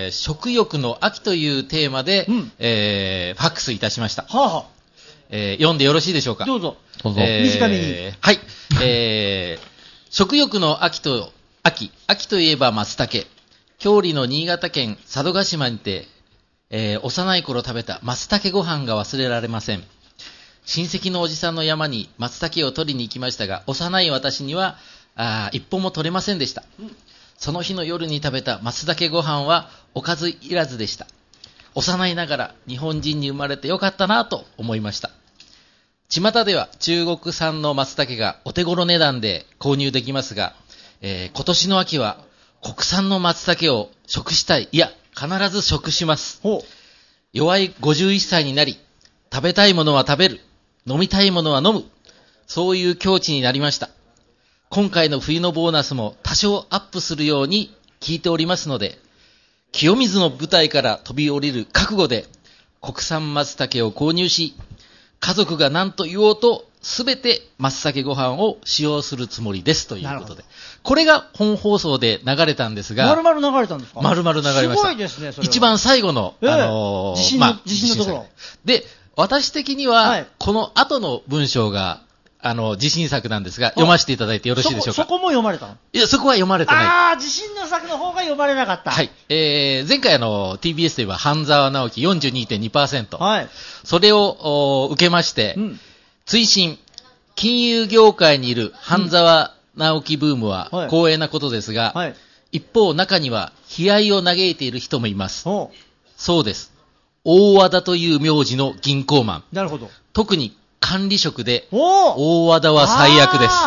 食欲の秋というテーマで、ファックスいたしました。はあはあ、読んでよろしいでしょうか。 どうぞ。短めに。 はい。食欲の秋といえば松茸。郷里の新潟県佐渡島にて、幼い頃食べた松茸ご飯が忘れられません。親戚のおじさんの山に松茸を取りに行きましたが、幼い私には一本も取れませんでした。その日の夜に食べた松茸ご飯はおかずいらずでした。幼いながら日本人に生まれてよかったなと思いました。巷では中国産の松茸がお手頃値段で購入できますが、今年の秋は国産の松茸を食したい。いや、必ず食します。弱い51歳になり、食べたいものは食べる。飲みたいものは飲む。そういう境地になりました。今回の冬のボーナスも多少アップするように聞いておりますので、清水の舞台から飛び降りる覚悟で国産松茸を購入し、家族が何と言おうとすべて松茸ご飯を使用するつもりですということで、これが本放送で流れたんですが、 丸々流れたんですか？ 丸々流れました。 すごいですね、それは。 一番最後の、 自信のところ。 で、私的には、はい、この後の文章が、自信作なんですが、読ませていただいてよろしいでしょうか。 そこも読まれたの？ いや、そこは読まれてない。 自信の作の方が読まれなかった。 はい。前回TBS では半沢直樹 42.2%。 はい。 それを受けまして、追伸、金融業界にいる半沢直樹ブームは光栄なことですが、はい、一方中には悲哀を嘆いている人もいます。そうです。大和田という名字の銀行マン。 なるほど。 特に管理職で、大和田は最悪です。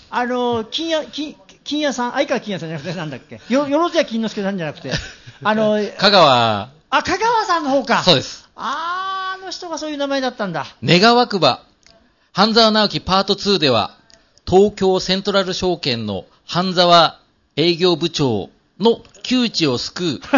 金屋さん、相川金屋さんじゃなくて、なんだっけ、よろずや金之助さんじゃなくて、 香川さんの方か。 そうです。 あの人がそういう名前だったんだ。 願わくば、半沢直樹パート2では、東京セントラル証券の半沢営業部長の窮地を救う、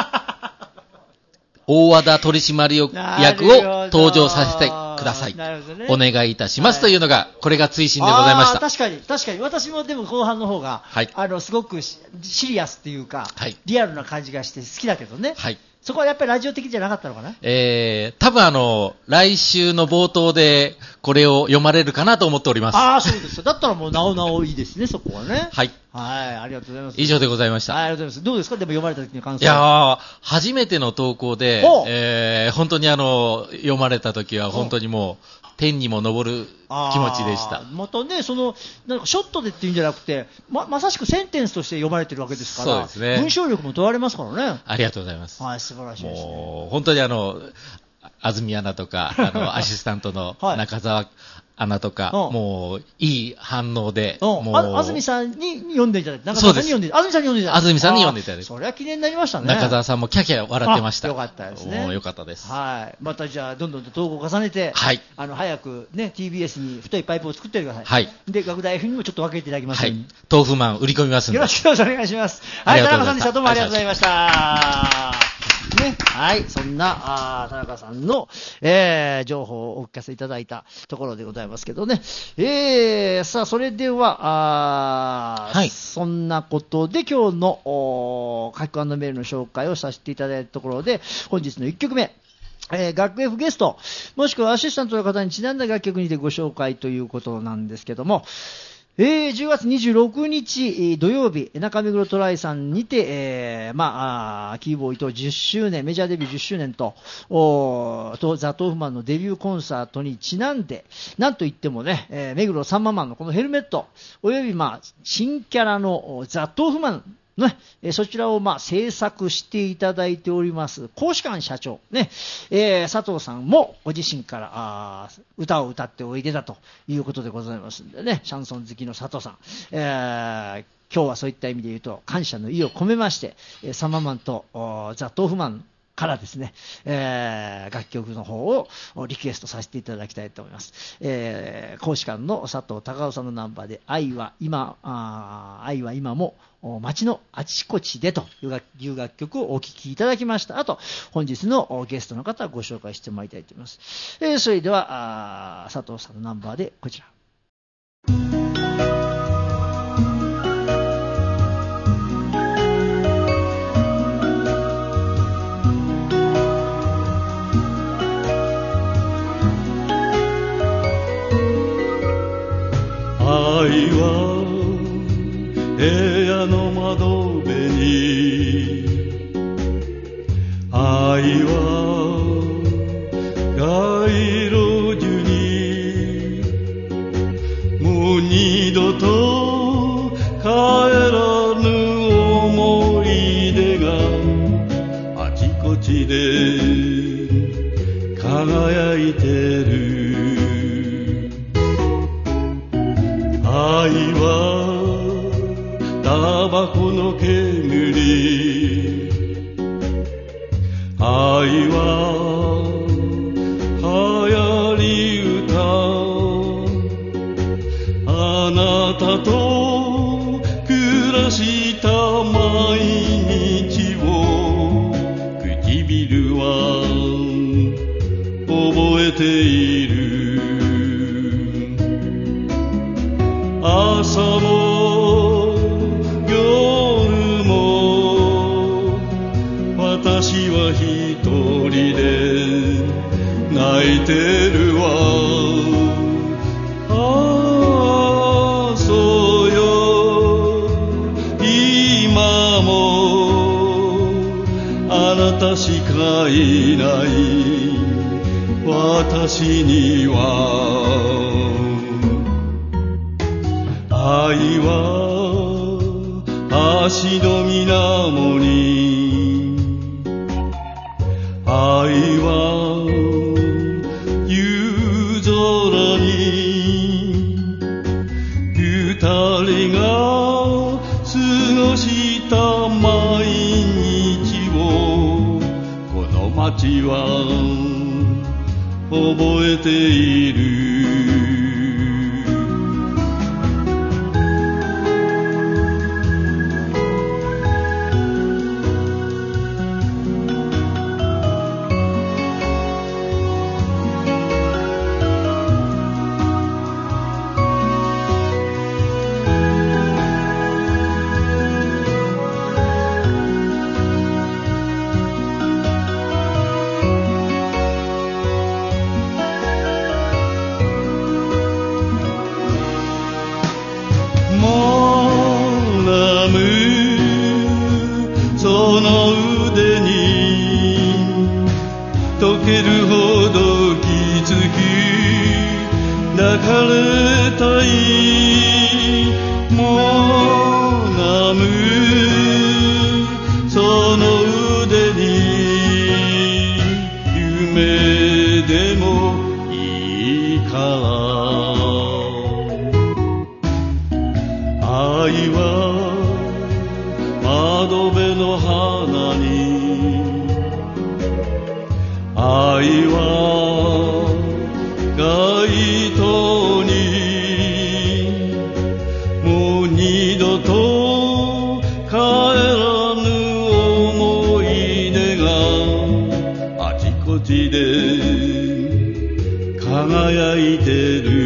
大和田取締役を登場させてください。ね、お願いいたします、はい、というのが、これが追伸でございました。 確かに。私もでも後半の方が、はい、すごくシリアスっていうか、はい、リアルな感じがして好きだけどね。はい、そこはやっぱりラジオ的じゃなかったのかな？ 多分来週の冒頭で、これを読まれるかなと思っております。 そうです。だったらもうなおいいですね、そこはね。 はい。 はい、ありがとうございます。 以上でございました。 はい、ありがとうございます。どうですか？でも読まれた時の感想。 いや初めての投稿で、本当に読まれた時は本当にもう、天にも昇る気持ちでした。 またね、なんかショットでっていうんじゃなくて、まさしくセンテンスとして読まれてるわけですから、そうですね。文章力も問われますからね。 ありがとうございます。 はい、素晴らしいですね。 もう、本当に安住アナとか、アシスタントの中澤アナとか、もう、いい反応で、もう。 安住さんに読んでいただいて、中澤さんに読んでいただいて、安住さんに読んでいただいて。 安住さんに読んでいただいて。 それは記念になりましたね。 中澤さんもキャキャ笑ってました。 よかったですね。 よかったです。 はい。またじゃあ、どんどんと投稿を重ねて、はい。早くね、TBS に太いパイプを作ってください。はい。で、学大 F にもちょっと分けていただきます。はい。 豆腐マン売り込みますんで。 よろしくお願いします。はい、田中さんでした。どうもありがとうございました。 ね。はい。そんな、田中さんの、情報をお聞かせいただいたところでございますけどね。さあ、それでは、 はい、 そんなことで今日の書き込んだメールの紹介をさせていただいたところで、本日の1曲目。楽 F ゲスト、もしくはアシスタントの方にちなんだ楽曲にてご紹介ということなんですけども、10月26日土曜日、中目黒トライさんにて、キーボーイと10周年、メジャーデビュー10周年と、ザ・トーフマンのデビューコンサートにちなんで、なんといってもね、目黒サンママンのこのヘルメット、および新キャラのザ・トーフマン、ね、そちらを制作していただいております公使館社長、ね佐藤さんもご自身から歌を歌っておいでだということでございますんでね、シャンソン好きの佐藤さん、今日はそういった意味で言うと感謝の意を込めまして、サンママンとザ・トーフマンからですね、楽曲の方をリクエストさせていただきたいと思います。公使館の佐藤孝夫さんのナンバーで愛は今も街のあちこちでという楽曲をお聴きいただきました。あと本日のゲストの方をご紹介してまいりたいと思います。それでは佐藤さんのナンバーでこちら。 愛は部屋の窓辺に、愛は街路樹に、もう二度と帰らぬ思い出があちこちで輝いてる。愛はタバコの煙、愛は流行り歌、あなたと暮らした毎日を唇は覚えている。朝も夜も私は一人で泣いてるわ。ああそうよ、今もあなたしかいない私には。愛は橋の水面に、愛は夕空に、二人が過ごした毎日をこの街は覚えている。その腕に溶けるほどきつく抱かれたい。モナムその腕に夢でもいいから愛は窓辺の花に愛は街灯にもう二度と帰らぬ思い出がちで輝いてる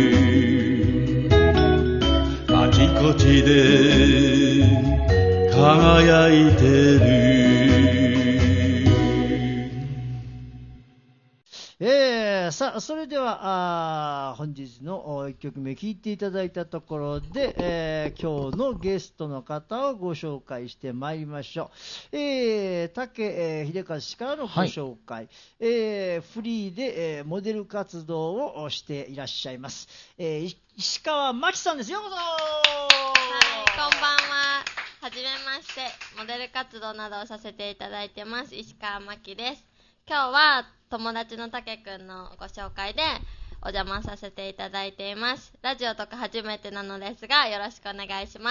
あちこちで輝いてるさあ、それでは本日の1曲目聴いていただいたところで、今日のゲストの方をご紹介してまいりましょう。武秀和氏からのご紹介、フリーで、モデル活動をしていらっしゃいます、石川真紀さんです。ようこそ。 はい、こんばんは。はじめまして、モデル活動などをさせていただいてます石川真紀です。今日は友達のたけくんのご紹介でお邪魔させていただいています。ラジオとか初めてなのですがよろしくお願いします。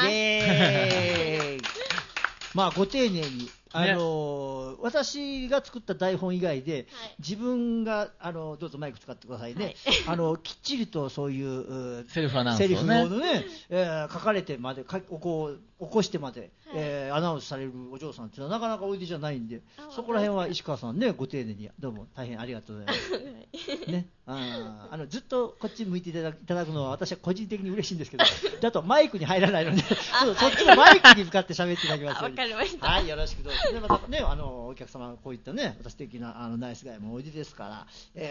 まあご丁寧に私が作った台本以外で、はい、自分がどうぞマイク使ってくださいね、はい、きっちりとそういうセリフアナウンスをね、書かれてまで起こしてまで、はい、アナウンスされるお嬢さんっていうのはなかなかおいでじゃないんで、そこら辺は石川さんねご丁寧にどうも大変ありがとうございますね、ずっとこっち向いていただくのは私は個人的に嬉しいんですけどだとマイクに入らないのでそっちのマイクに向かって喋っていただきます。 わかりました。 はい、よろしくどうぞ。でまたねお客様こういったね素敵なナイスガイもおいでですから、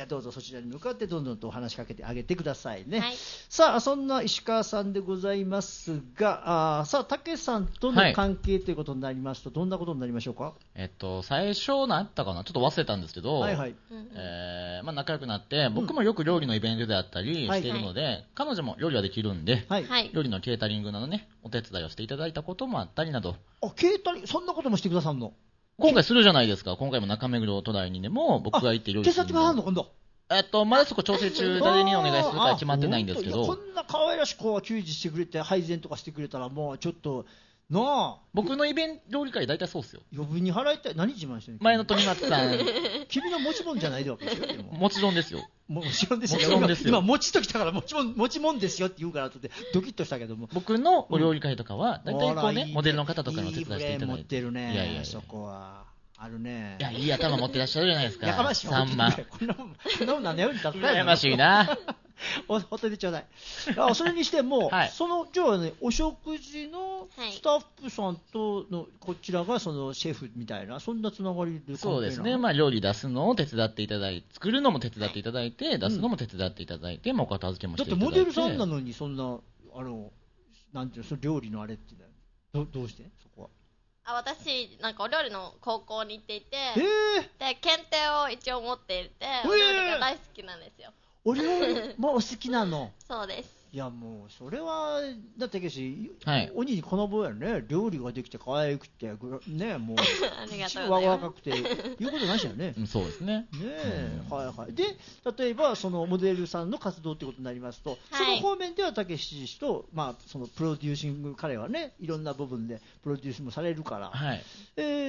どうぞそちらに向かってどんどんとお話しかけてあげてくださいね、はい、さあそんな石川さんでございますがさあ武さんとの関係ということになりますと、どんなことになりましょうか。 最初何やったかなちょっと忘れたんですけど、はいはい、仲良くなって僕もよく料理のイベントであったりしているので、はいはい、彼女も料理はできるんで、はい、料理のケータリングのねお手伝いをしていただいたこともあったりなど。 ケータリングそんなこともしてくださるの。 今回するじゃないですか。今回も中目黒都内にでも僕が行って料理する手伝ってくださるの今度。 まだそこ調整中、誰にお願いするか決まってないんですけど、 こんな可愛らしく給仕してくれて配膳とかしてくれたらもうちょっとなあ。 僕のイベント料理会大体そうっすよ。 余分に払いたい。何自慢してるの。 前の鳥松さん君の持ち物じゃないわけですよ。でももちろんですよ。 もちろんですよ。今持ちときたから持ち物ですよって言うからとってドキッとしたけども、 僕のお料理会とかは大体こうね、モデルの方とかの手伝いしていただいて。 持ってるね。いやそこはあるね。 いい頭持ってらっしゃるじゃないですか。 やかましい。 3万。 こんなもん何年よりだったら。 やましいな。 ほっといてちょうだい。それにしても、はい、じゃあね、お食事のスタッフさんとのこちらがそのシェフみたいな、そんなつながりで。 そうですね。料理出すのを手伝っていただいて、作るのも手伝っていただいて、出すのも手伝っていただいて、お片付けもしていただいて。 だってモデルさんなのにそんななんていうの、その料理のあれってどうしてそこは。 私なんかお料理の高校に行っていて、で検定を一応持っていて、お料理が大好きなんですよ。 お料理もお好きなの。 そうです。 いやもうそれはだってけし、 はい、 鬼にこの坊やね、料理ができて可愛くてね、もうありがとうございます。 若くて言うことなしよね。 そうですね。 はいはい。で例えばそのモデルさんの活動ということになりますと、その方面ではたけし氏とそのプロデューシング、彼はねいろんな部分でプロデュースもされるから、はい、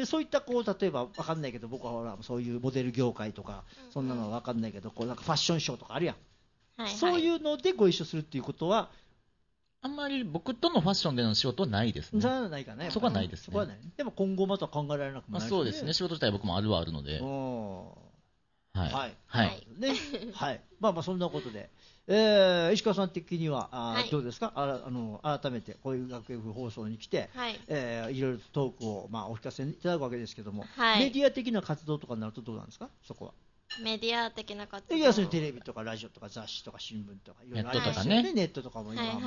そういった例えばわかんないけど、僕はほらそういうモデル業界とかそんなのはわかんないけど、なんかファッションショーとかあるやん。はいはい、そういうのでご一緒するっていうことはあんまり僕とのファッションでの仕事はないですね。 じゃないかね。 そこはないですね。 そこはない。でも今後また考えられなくもないですね。 そうですね。仕事自体僕もあるはあるので。 はいはいはいね、はい。そんなことで、石川さん的にはどうですか。改めてこういう学 F 放送に来て、いろいろとトークをお聞かせいただくわけですけども、メディア的な活動とかになるとどうなんですか、そこは。 メディア的な活動。 要するにテレビとかラジオとか雑誌とか新聞とかいろいろありますよね。ネットとかも今も。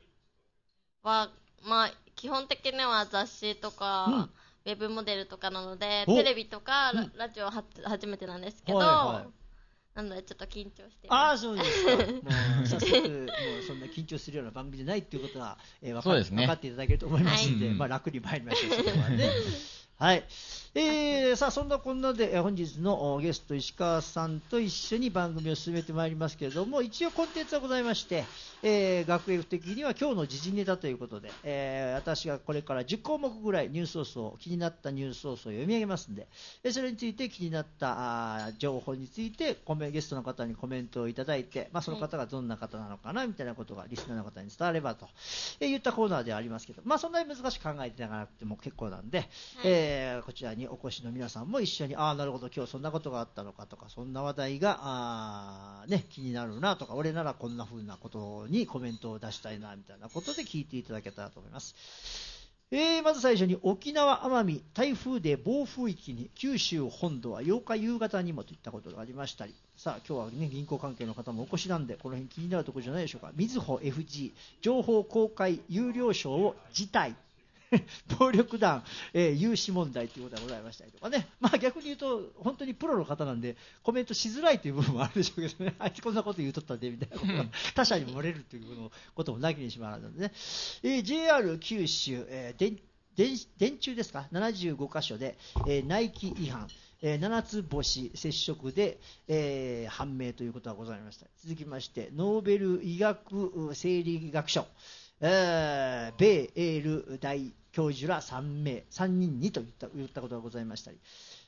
基本的には雑誌とか、ウェブモデルとかなので、テレビとかラジオは初めてなんですけど、なのでちょっと緊張してます。そうですか。もう早速もうそんな緊張するような番組じゃないっていうことは分かっていただけると思いますので、楽に参りましょう。そこはね。はい。さあそんなこんなで本日のゲスト石川さんと一緒に番組を進めてまいりますけれども、一応コンテンツはございまして、学 F 的には今日の時事ネタということで、私がこれから10項目ぐらいニュースソースを気になったニュースソースを読み上げますんで、それについて気になった情報についてゲストの方にコメントをいただいて、その方がどんな方なのかなみたいなことがリスナーの方に伝わればといったコーナーではありますけど、そんなに難しく考えてなくても結構なんで、 こちらにお越しの皆さんも一緒に、なるほど、今日そんなことがあったのかとか、そんな話題が気になるなとか、俺ならこんな風なことにコメントを出したいなみたいなことで聞いていただけたらと思います。まず最初に沖縄・奄美台風で暴風域に、九州本土は8日夕方にもといったことがありましたり、さあ今日は、ね、銀行関係の方もお越しなんで、この辺気になるところじゃないでしょうか。みずほ FG 情報公開有料証を辞退暴力団、融資問題ということがございましたりとかね、逆に言うと本当にプロの方なんでコメントしづらいという部分もあるでしょうけどね、あいつこんなこと言うとったんでみたいなことが他者に漏れるということもなきにしもあらずのでね、JR 九州、電柱ですか、75箇所で、内規違反、7つ星接触で、判明ということがございました。続きましてノーベル医学生理学賞、米エール大教授ら3人にと言ったことがございましたり、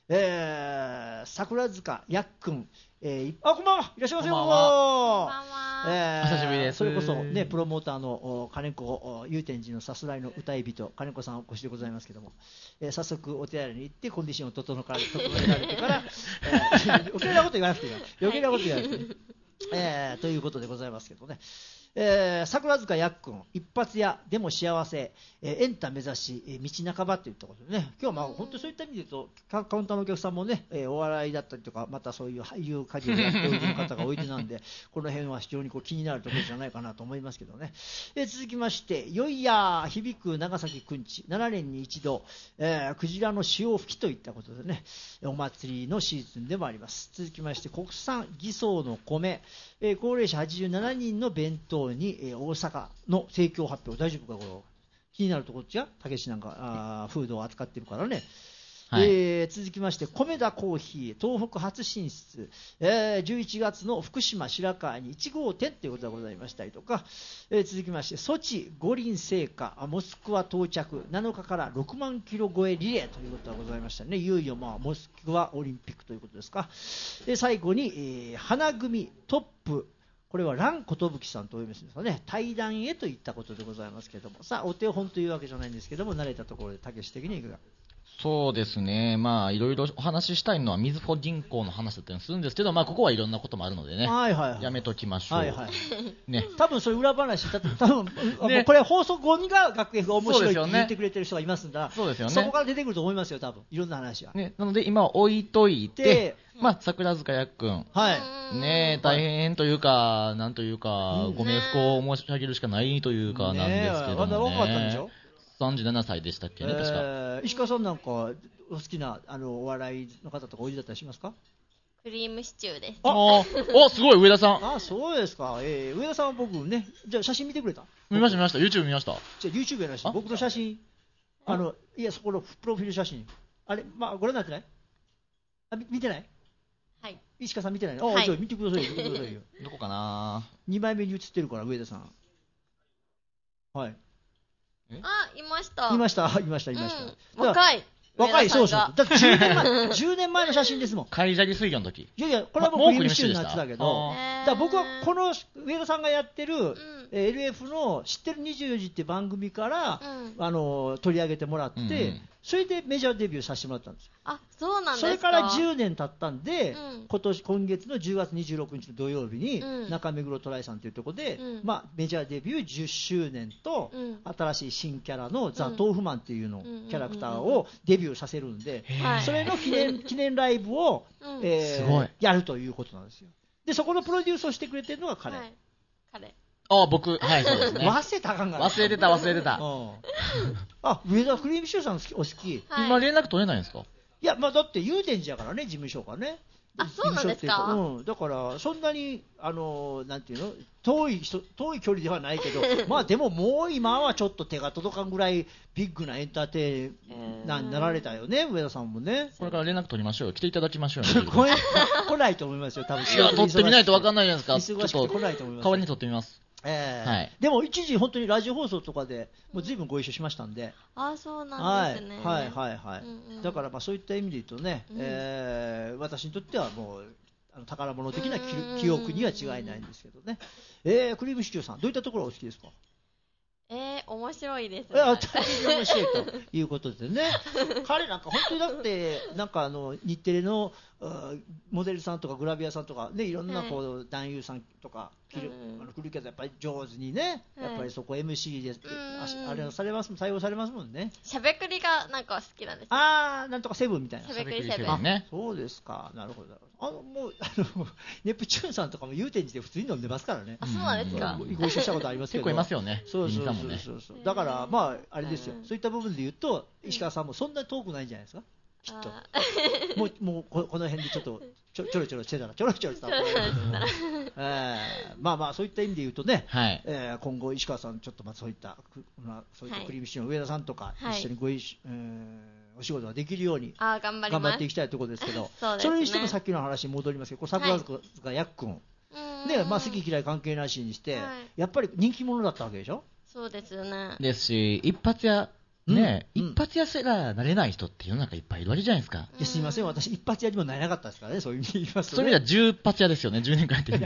桜塚やっくん、こんばんは、いらっしゃいませ。こんばんは。久しぶりです。 それこそね、プロモーターの金子祐天寺のさすらいの歌い人金子さんお越しでございますけども、早速お手洗いに行ってコンディションを整えられてから余計なこと言わなくていい余計なこと言わなくていいということでございますけどね、桜塚やっくん一発屋でも幸せ、エンタ目指し、道半ばといったことでね、今日は本当にそういった意味で言うとカウンターのお客さんもね、お笑いだったりとかまたそういう俳優家業をやっておいての方が多いなんでこの辺は非常に気になるところじゃないかなと思いますけどね、続きましてよいや響く長崎くんち7年に一度、クジラの潮吹きといったことでね、お祭りのシーズンでもあります。続きまして国産偽装の米、高齢者87人の弁当に、大阪の提供発表、大丈夫か、これ気になるところじゃ、たけしなんかフードを扱ってるからね、はい、続きまして米田コーヒー東北初進出、11月の福島白河に1号店ということがございましたりとか、続きましてソチ五輪聖火モスクワ到着7日から6万キロ超えリレーということがございましたね。いよいよモスクワオリンピックということですか。最後に、花組トップ、これは蘭寿さんとお読みするんですかね、対談へといったことでございますけれども、さあお手本というわけじゃないんですけども、慣れたところでたけし的にいくが。 そうですね、いろいろお話ししたいのはみずほ銀行の話だったりするんですけど、ここはいろんなこともあるのでね、やめときましょう。 ね、多分そういう裏話、多分ね、これ放送後にが学園が面白いって言ってくれてる人がいますんだ、そうですよね、そこから出てくると思いますよ、多分いろんな話は。 ね、なので今は置いといて、桜塚やっくん、ね、大変というか、なんというか、ご冥福を申し上げるしかないというかなんですけどもね。 若かったんでしょ。 37歳でしたっけね、確か。 石川さんなんかお好きなお笑いの方とかおいでだったりしますか。 クリームシチューです。 すごい、上田さん。 そうですか。上田さんは僕ね、じゃあ写真見てくれた。 見ました、YouTube 見ました。 じゃあ YouTube やなし、僕の写真、いや、そこのプロフィール写真、あれ、ご覧になってない？見てない？ はい。 石川さん見てないの？じゃあ見てくださいよ、見てくださいよ。 どこかな ？2枚目に写ってるから、上田さん。はい。 いました。 いました。 若い、 そうそう。だって10年前の写真ですもん。 カイジャリ水魚の時。 いや、これはもうクリームシチューになってたけど、だ僕はこの上田さんがやってる LF の知ってる24時って番組から、取り上げてもらって、それでメジャーデビューさせてもらったんです。 そうなんですか。 それから10年経ったんで、今月の10月26日の土曜日に、中目黒トライさんというところで、メジャーデビュー10周年と、新しい新キャラのザ・豆腐マンっていうのキャラクターをデビューさせるんで、それの記念ライブを、やるということなんですよ。で、そこのプロデュースをしてくれてるのが彼。 僕、そうですね。 忘れたかんがな。 忘れてた。 上田クリームシチューさんお好き。 今連絡取れないんですか？ いや、だって祐天寺やからね、事務所がね。 そうなんですか？ だから、そんなに、なんていうの、遠い距離ではないけど、でももう今はちょっと手が届かんぐらいビッグなエンターテイナーになられたよね、上田さんもね。 これから連絡取りましょうよ。来ていただきましょうよ。 来ないと思いますよ、多分。 取ってみないと分かんないじゃないですか。 忙しくて来ないと思います。 代わりに取ってみます。 でも一時本当にラジオ放送とかでもう随分ご一緒しましたんで。 そうなんですね。 だからそういった意味で言うとね、私にとってはもう宝物的な記憶には違いないんですけどね。クリームシチューさん、どういったところがお好きですか？ 面白いですね。 面白いということでね。彼なんか本当にだって、なんか日テレのモデルさんとかグラビアさんとかね、いろんなこう男優さんとか来るけど、やっぱり上手にね、やっぱりそこ MC であれされます、採用されますもんね。 しゃべくりがなんか好きなんです。 なんとかセブンみたいな。 しゃべくりセブンね。 そうですか。なるほど。もうネプチューンさんとかも祐天寺で普通に飲んでますからね。 あ、そうなんですか。 ご一緒したことありますけど。 結構いますよね。 そう。だからまああれですよ。そういった部分で言うと石川さんもそんなに遠くないんじゃないですか。きっともうこの辺でちょっとちょろちょろしてたらまあそういった意味で言うとね、今後石川さんちょっとそういったクリームシチューの上田さんとか一緒にお仕事ができるように頑張っていきたいところですけど、それにしてもさっきの話に戻りますけど、桜塚やっくんね、好き嫌い関係なしにしてやっぱり人気者だったわけでしょ。 そうですよね。 ですし一発屋ね、一発屋すらなれない人って世の中いっぱいいるわけじゃないですか。 すいません、私一発屋にもなれなかったですからね、そういう意味で言いますと、 そういう意味では10発屋ですよね、10年間やってる。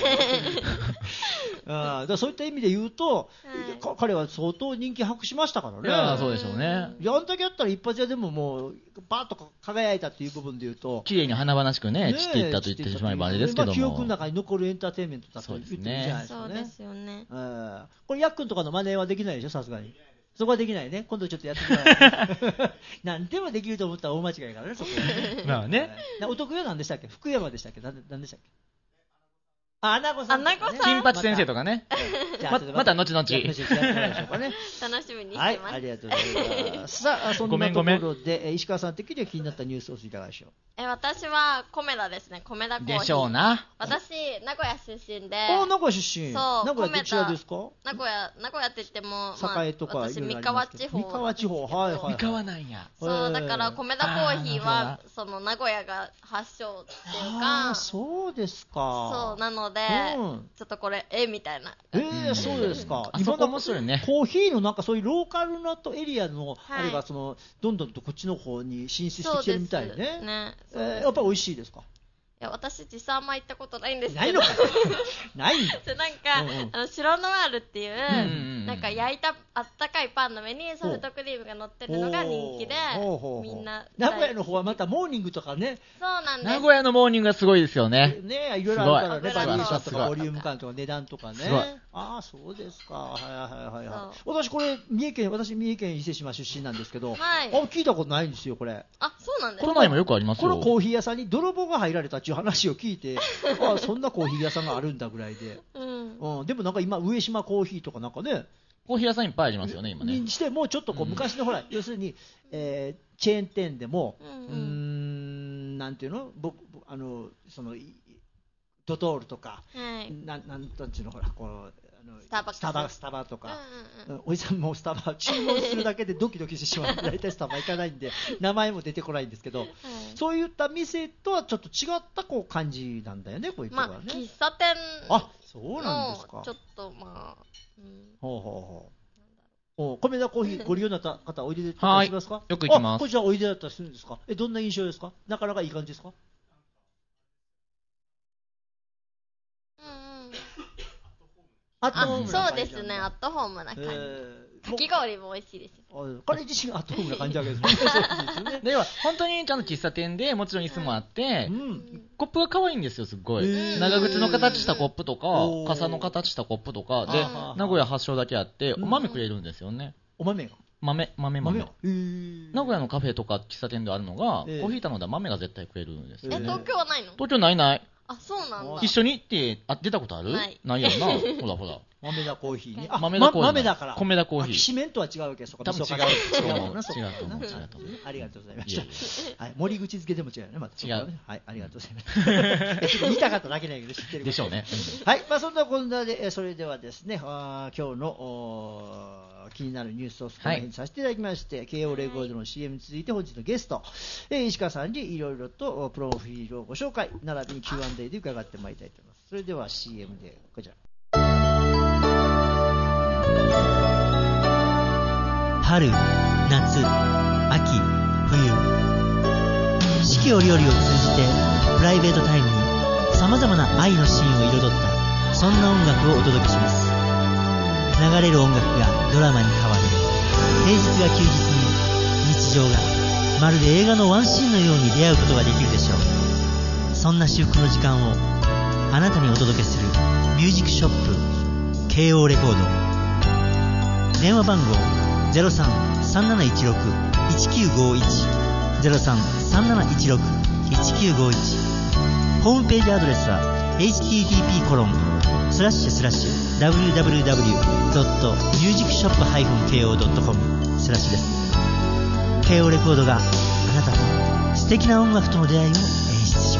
だそういった意味で言うと、彼は相当人気博しましたからね。 いやそうでしょうね。 あんだけやったら一発屋でももうバーッと輝いたっていう部分で言うと、 綺麗に華々しくね散っていったと言ってしまえばあれですけども、 記憶の中に残るエンターテインメントだと言ってもいいじゃないですかね。 そうですよね。 これやっくんとかの真似はできないでしょ、さすがに。そこはできないね。今度ちょっとやってみたい。何でもできると思ったら大間違いからね、そこはね。 まあね。 お得意は何でしたっけ？福山でしたっけ？何でしたっけ？アナゴさん。 金八先生とかね。また後々。 楽しみにしてます。はい、ありがとうございます。さあ、そんなところで、石川さん的には気になったニュースをいかがでしょう？ 私は米田ですね。米田コーヒー。 でしょうな。 私、名古屋出身で。 名古屋出身。 そう。 名古屋どちらですか？ 名古屋って言っても、 栄とか私、三河地方。 三河地方、はい。 三河なんや。 そう、だから米田コーヒーは、その名古屋が発祥っていうか。 そうですか。 そう、なので、ちょっとこれ、みたいな。 そうですか。 今の面白いね。 コーヒーのなんかそういうローカルなエリアの、あれがどんどんとこっちの方に進出してきてるみたいね。やっぱり美味しいですか？ いや、私実際あんま行ったことないんですけど。 ないのかないんだ。 なんか、シロノワールっていう、なんか焼いたあったかいパンの上にソフトクリームが乗ってるのが人気で、みんな。 名古屋の方はまたモーニングとかね。 そうなんです。 名古屋のモーニングがすごいですよね。 ね、いろいろあるからね、バリエーションとかボリューム感とか値段とかね。そうですか。私これ、三重県伊勢志摩出身なんですけど、聞いたことないんですよ、これ。 そうなんですか。都内もよくありますよ。 このコーヒー屋さんに泥棒が入られたっていう話を聞いて、そんなコーヒー屋さんがあるんだぐらいで。でもなんか今、上島コーヒーとかなんかね、 コーヒー屋さんいっぱいありますよね、今ね。 にしても、ちょっと昔のほら、要するに、チェーン店でも、なんていうの、ドトールとか、なんていうの、ほら、スタバとか、おじさんもスタバ注文するだけでドキドキしてしまう。大体スタバ行かないんで名前も出てこないんですけど、そういった店とはちょっと違った感じなんだよね、こういうところはね。 喫茶店そうなんですか。 ちょっと米田コーヒーご利用になった方おいでだったりしますか？ よく行きます。 こちらおいでだったりするんですか？どんな印象ですか？なかなかいい感じですか？ そうですね、アットホームな感じ。かき氷も美味しいです。 彼自身がアットホームな感じわけですね。 では本当にちゃんと喫茶店でもちろん椅子もあって、コップが可愛いんですよ、すっごい。長靴の形したコップとか、傘の形したコップとかで、名古屋発祥だけあって、お豆くれるんですよね。 お豆が？ 豆。名古屋のカフェとか喫茶店であるのが、コーヒー頼んだら豆が絶対くれるんですよね。 東京はないの？ 東京ない。 そうなんだ。 一緒に行って出たことある？ないやんな。ほら。 豆田コーヒーに。 豆田コーヒー。 豆だから。 米田コーヒー。 きしめんとは違うわけです。 多分違うと思う。 ありがとうございました。森口漬けでも違うよね、また。 違う。 はい、ありがとうございます。言いたかっただけないけど知ってる。 でしょうね。 はい、そんなこんなで、それではですね、今日の気になるニュースをこの辺にさせていただきまして、慶応レコードの CM に続いて本日のゲスト、石川さんにいろいろとプロフィールをご紹介、並びに Q&A で伺ってまいりたいと思います。それでは CM でこちら。 春、夏、秋、冬、四季折々を通じてプライベートタイムに様々な愛のシーンを彩った、そんな音楽をお届けします。 流れる音楽がドラマに変わる。平日が休日に日常がまるで映画のワンシーンのように出会うことができるでしょう。そんな至福の時間をあなたにお届けするミュージックショップ KO レコード。電話番号 03-3716-1951 03-3716-1951。ホームページアドレスは http://www.musicshop-ko.com/ です。KO レコードがあなたと素敵な音楽との出会いを演出します。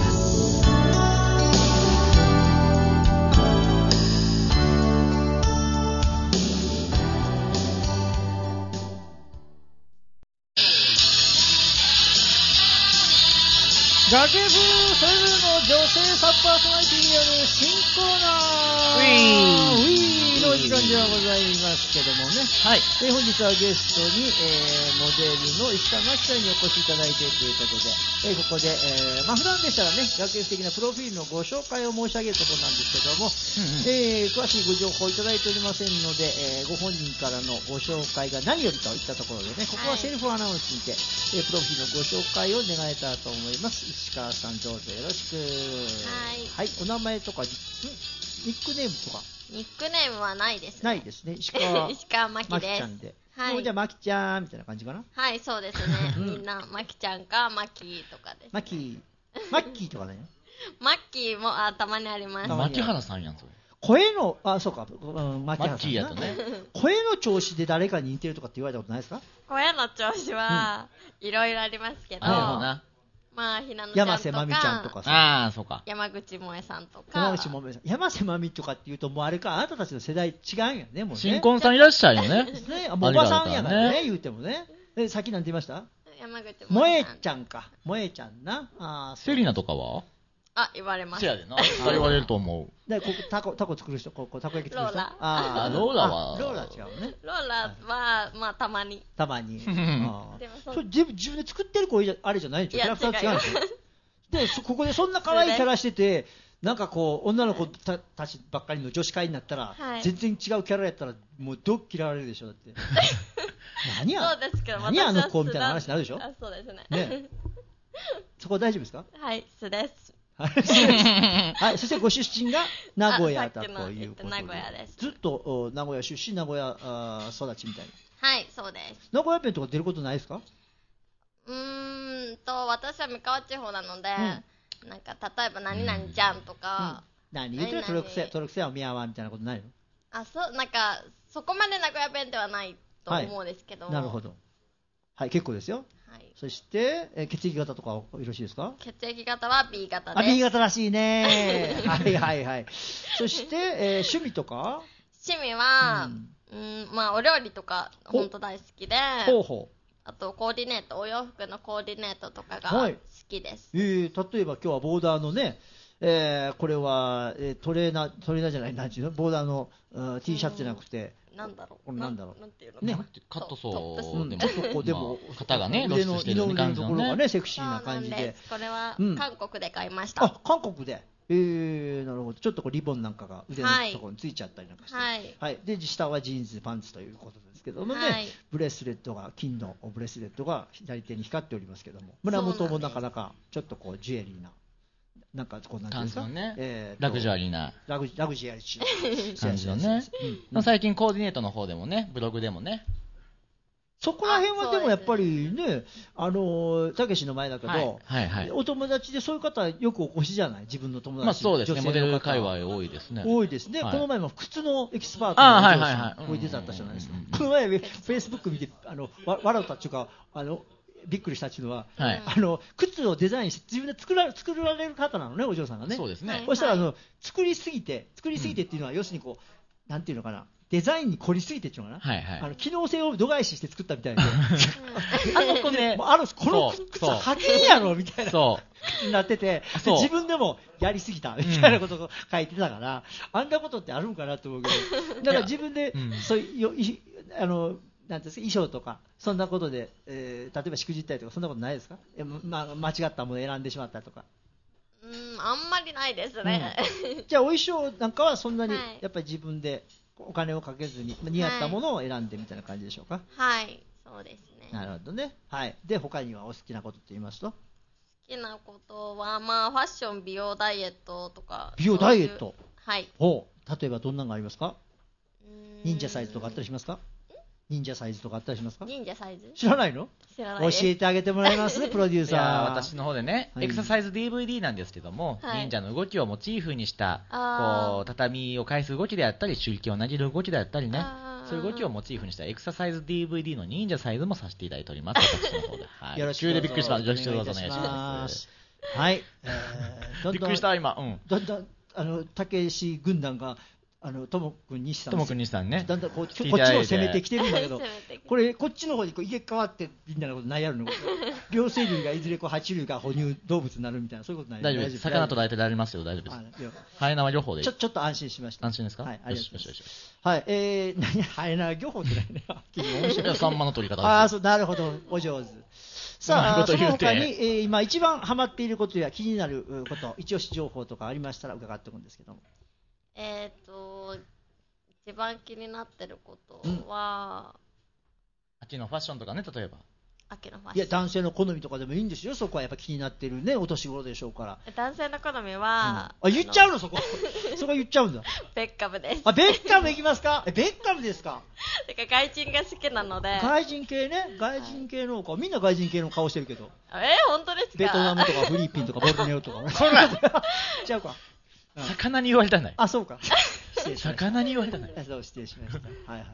崖部それぞれの女性サブパーソナリティによる新コーナーウィーの時間ではございますけどもね、はい、本日はゲストに、モデルの石川真紀さんにお越しいただいてということで、ここで、普段でしたらね、学術的なプロフィールのご紹介を申し上げるところなんですけども、詳しいご情報をいただいておりませんので、ご本人からのご紹介が何よりといったところでね、ここはセルフアナウンスにて、プロフィールのご紹介を願えたらと思います。石川さんどうぞよろしく。はい、お名前とかニックネームとか。 ニックネームはないですね。 ないですね。石川真紀です。 ちゃんで。 はい。 じゃあ真紀ちゃんみたいな感じかな。 はい、そうですね。みんな真紀ちゃんか真紀とかです、ね。 マッキーとかね。 マッキーもたまにあります。 牧原さんやんそれ。 声のそうか、 マッキーやとね。 声の調子で誰かに似てるとかって言われたことないですか？ 声の調子はいろいろありますけど。まあ、ひなのちゃんとか、 山瀬まみちゃんとかさ、そうか。 山口萌えさんとか。 山口萌えさん。山瀬まみとかって言うと、もうあれか、あなたたちの世代違うんやね、もうね。 新婚さんいらっしゃるよね。 ね、もうおばさんやからね、言うてもね。さっきなんて言いました？ 山口萌えちゃんか。萌えちゃんな。 セリナとかは？ 言われます。 せやでな。言われると思う。 で、ここタコ作る人、ここたこ焼き作る人。 ローラ。 ローラは。 ローラ違うね。 ローラは、まあ、たまに。 たまに。 でもそれ自分で作ってる子あれじゃないでしょ？キャラクター違うんでしょ？で、ここでそんな可愛いキャラしてて、なんかこう、女の子たちばっかりの女子会になったら、全然違うキャラやったら、もうどっ嫌われるでしょ、だって。何やあの子みたいな話になるでしょ？ そうですね。 ね。そこ大丈夫ですか？ はい、素です。 はい、そしてご出身が名古屋だということで。 名古屋です。 ずっと名古屋出身、名古屋育ちみたいな。 はい、そうです。 名古屋弁とか出ることないですか？ 私は三河地方なので、なんか例えば何々ちゃんとか、 何言うてるトロクセは宮はみたいなことないの？ なんかそこまで名古屋弁ではないと思うんですけど。 なるほど。はい、結構ですよ。はい、そして、血液型とかよろしいですか？ 血液型は B 型です。 B 型らしいね。はい。そして、趣味とか？ 趣味は、まあお料理とか本当大好きで。あとコーディネート、お洋服のコーディネートとかが好きです。 例えば今日はボーダーのね、これは、トレーナーじゃない、なんちゅうの、ボーダーのT シャツじゃなくて、 なんだろう。 なんていうのね、カットソーでも、 肩がね、 腕のところがね、セクシーな感じで。 これは韓国で買いました。 韓国で。なるほど。ちょっとリボンなんかが腕のところについちゃったりなんかして。はい。で、下はジーンズパンツということですけどもね、ブレスレットが、金のブレスレットが左手に光っておりますけども、胸元もなかなかちょっとこうジュエリーな、なんかこうなんていうんですかね、ラグジュアリーなラグジュアリーな感じのね。最近コーディネートの方でもね、ブログでもね。 そこら辺はでもやっぱりね、たけしの前だけど、お友達でそういう方よくお越しじゃない？自分の友達。 まあそうですね、モデル界隈多いですね。 多いですね。この前も靴のエキスパートのお嬢さん、おいでだったじゃないですか。この前、フェイスブック見て、笑ったっていうか、びっくりしたっていうのは、靴をデザインして自分で作られる方なのね、お嬢さんがね。 そうですね。 そしたら、作りすぎてっていうのは、要するにこう、なんていうのかな。デザインに凝りすぎてっていうのかな、機能性を度外視して作ったみたいで、この靴履けんやろみたいなになってて、自分でもやりすぎたみたいなことを書いてたから、あんなことってあるんかなと思うけど、だから自分でそういうなんですか、衣装とかそんなことで、例えばしくじったりとかそんなことないですか？間違ったものを選んでしまったとか。 あんまりないですね。 じゃあお衣装なんかはそんなにやっぱり自分でお金をかけずに似合ったものを選んでみたいな感じでしょうか。 はい、そうですね。 なるほどね。はい。で他にはお好きなことって言いますと？ 好きなことはまあファッション、美容、ダイエットとか。 美容ダイエット。 はい。 ほう。例えばどんなのがありますか？忍者サイズとかあったりしますか？忍者サイズとかあったりしますか？ 忍者サイズ知らないの？ 知らないです。 教えてあげてもらえますプロデューサー。 いや私の方でね、 はい、 エクササイズ DVD なんですけども、はい、忍者の動きをモチーフにしたこう畳を返す動きであったり手裏剣を投げる動きであったりね、そういう動きをモチーフにしたエクササイズ DVD の忍者サイズもさせていただいております私の方で、はい、 よろしく急でびっくりします。よろしくどうぞお願いします。 はい、 びっくりした今、 だんだんたけし軍団がともくん西さんね、だんだんこっちを攻めてきてるんだけどこれこっちの方にこう入れ替わってみたいなことないやるの両生類がいずれこう爬虫類が哺乳動物になるみたいなそういうことない？ 大丈夫です。魚と大体やりますよ。大丈夫です。ハエ縄漁法でちょっと安心しました。 安心ですか？ はい、ありがとうございます。はい、何ハエ縄漁法って何ね面白いサンマの取り方です。 ああ、そう、なるほど、お上手。さあ、その他に、今一番ハマっていることや気になること、一押し情報とかありましたら伺っておくんですけども。 一番気になってることは、 秋のファッションとかね、例えば。 秋のファッション。 いや、男性の好みとかでもいいんですよ。そこはやっぱ気になってるね、お年頃でしょうから。 男性の好みは、 あ、言っちゃうのそこ。そこ言っちゃうんだ。 ベッカムです。 あ、ベッカムいきますか？ベッカムですか？ てか外人が好きなので。 外人系ね。外人系の顔。みんな外人系の顔してるけど。 本当ですか？ ベトナムとかフィリピンとかボルネオとか。そんなんちゃうか。 魚に言われたない。 あ、そうか。 魚に言われたない。 そう、失礼しました。はいはい。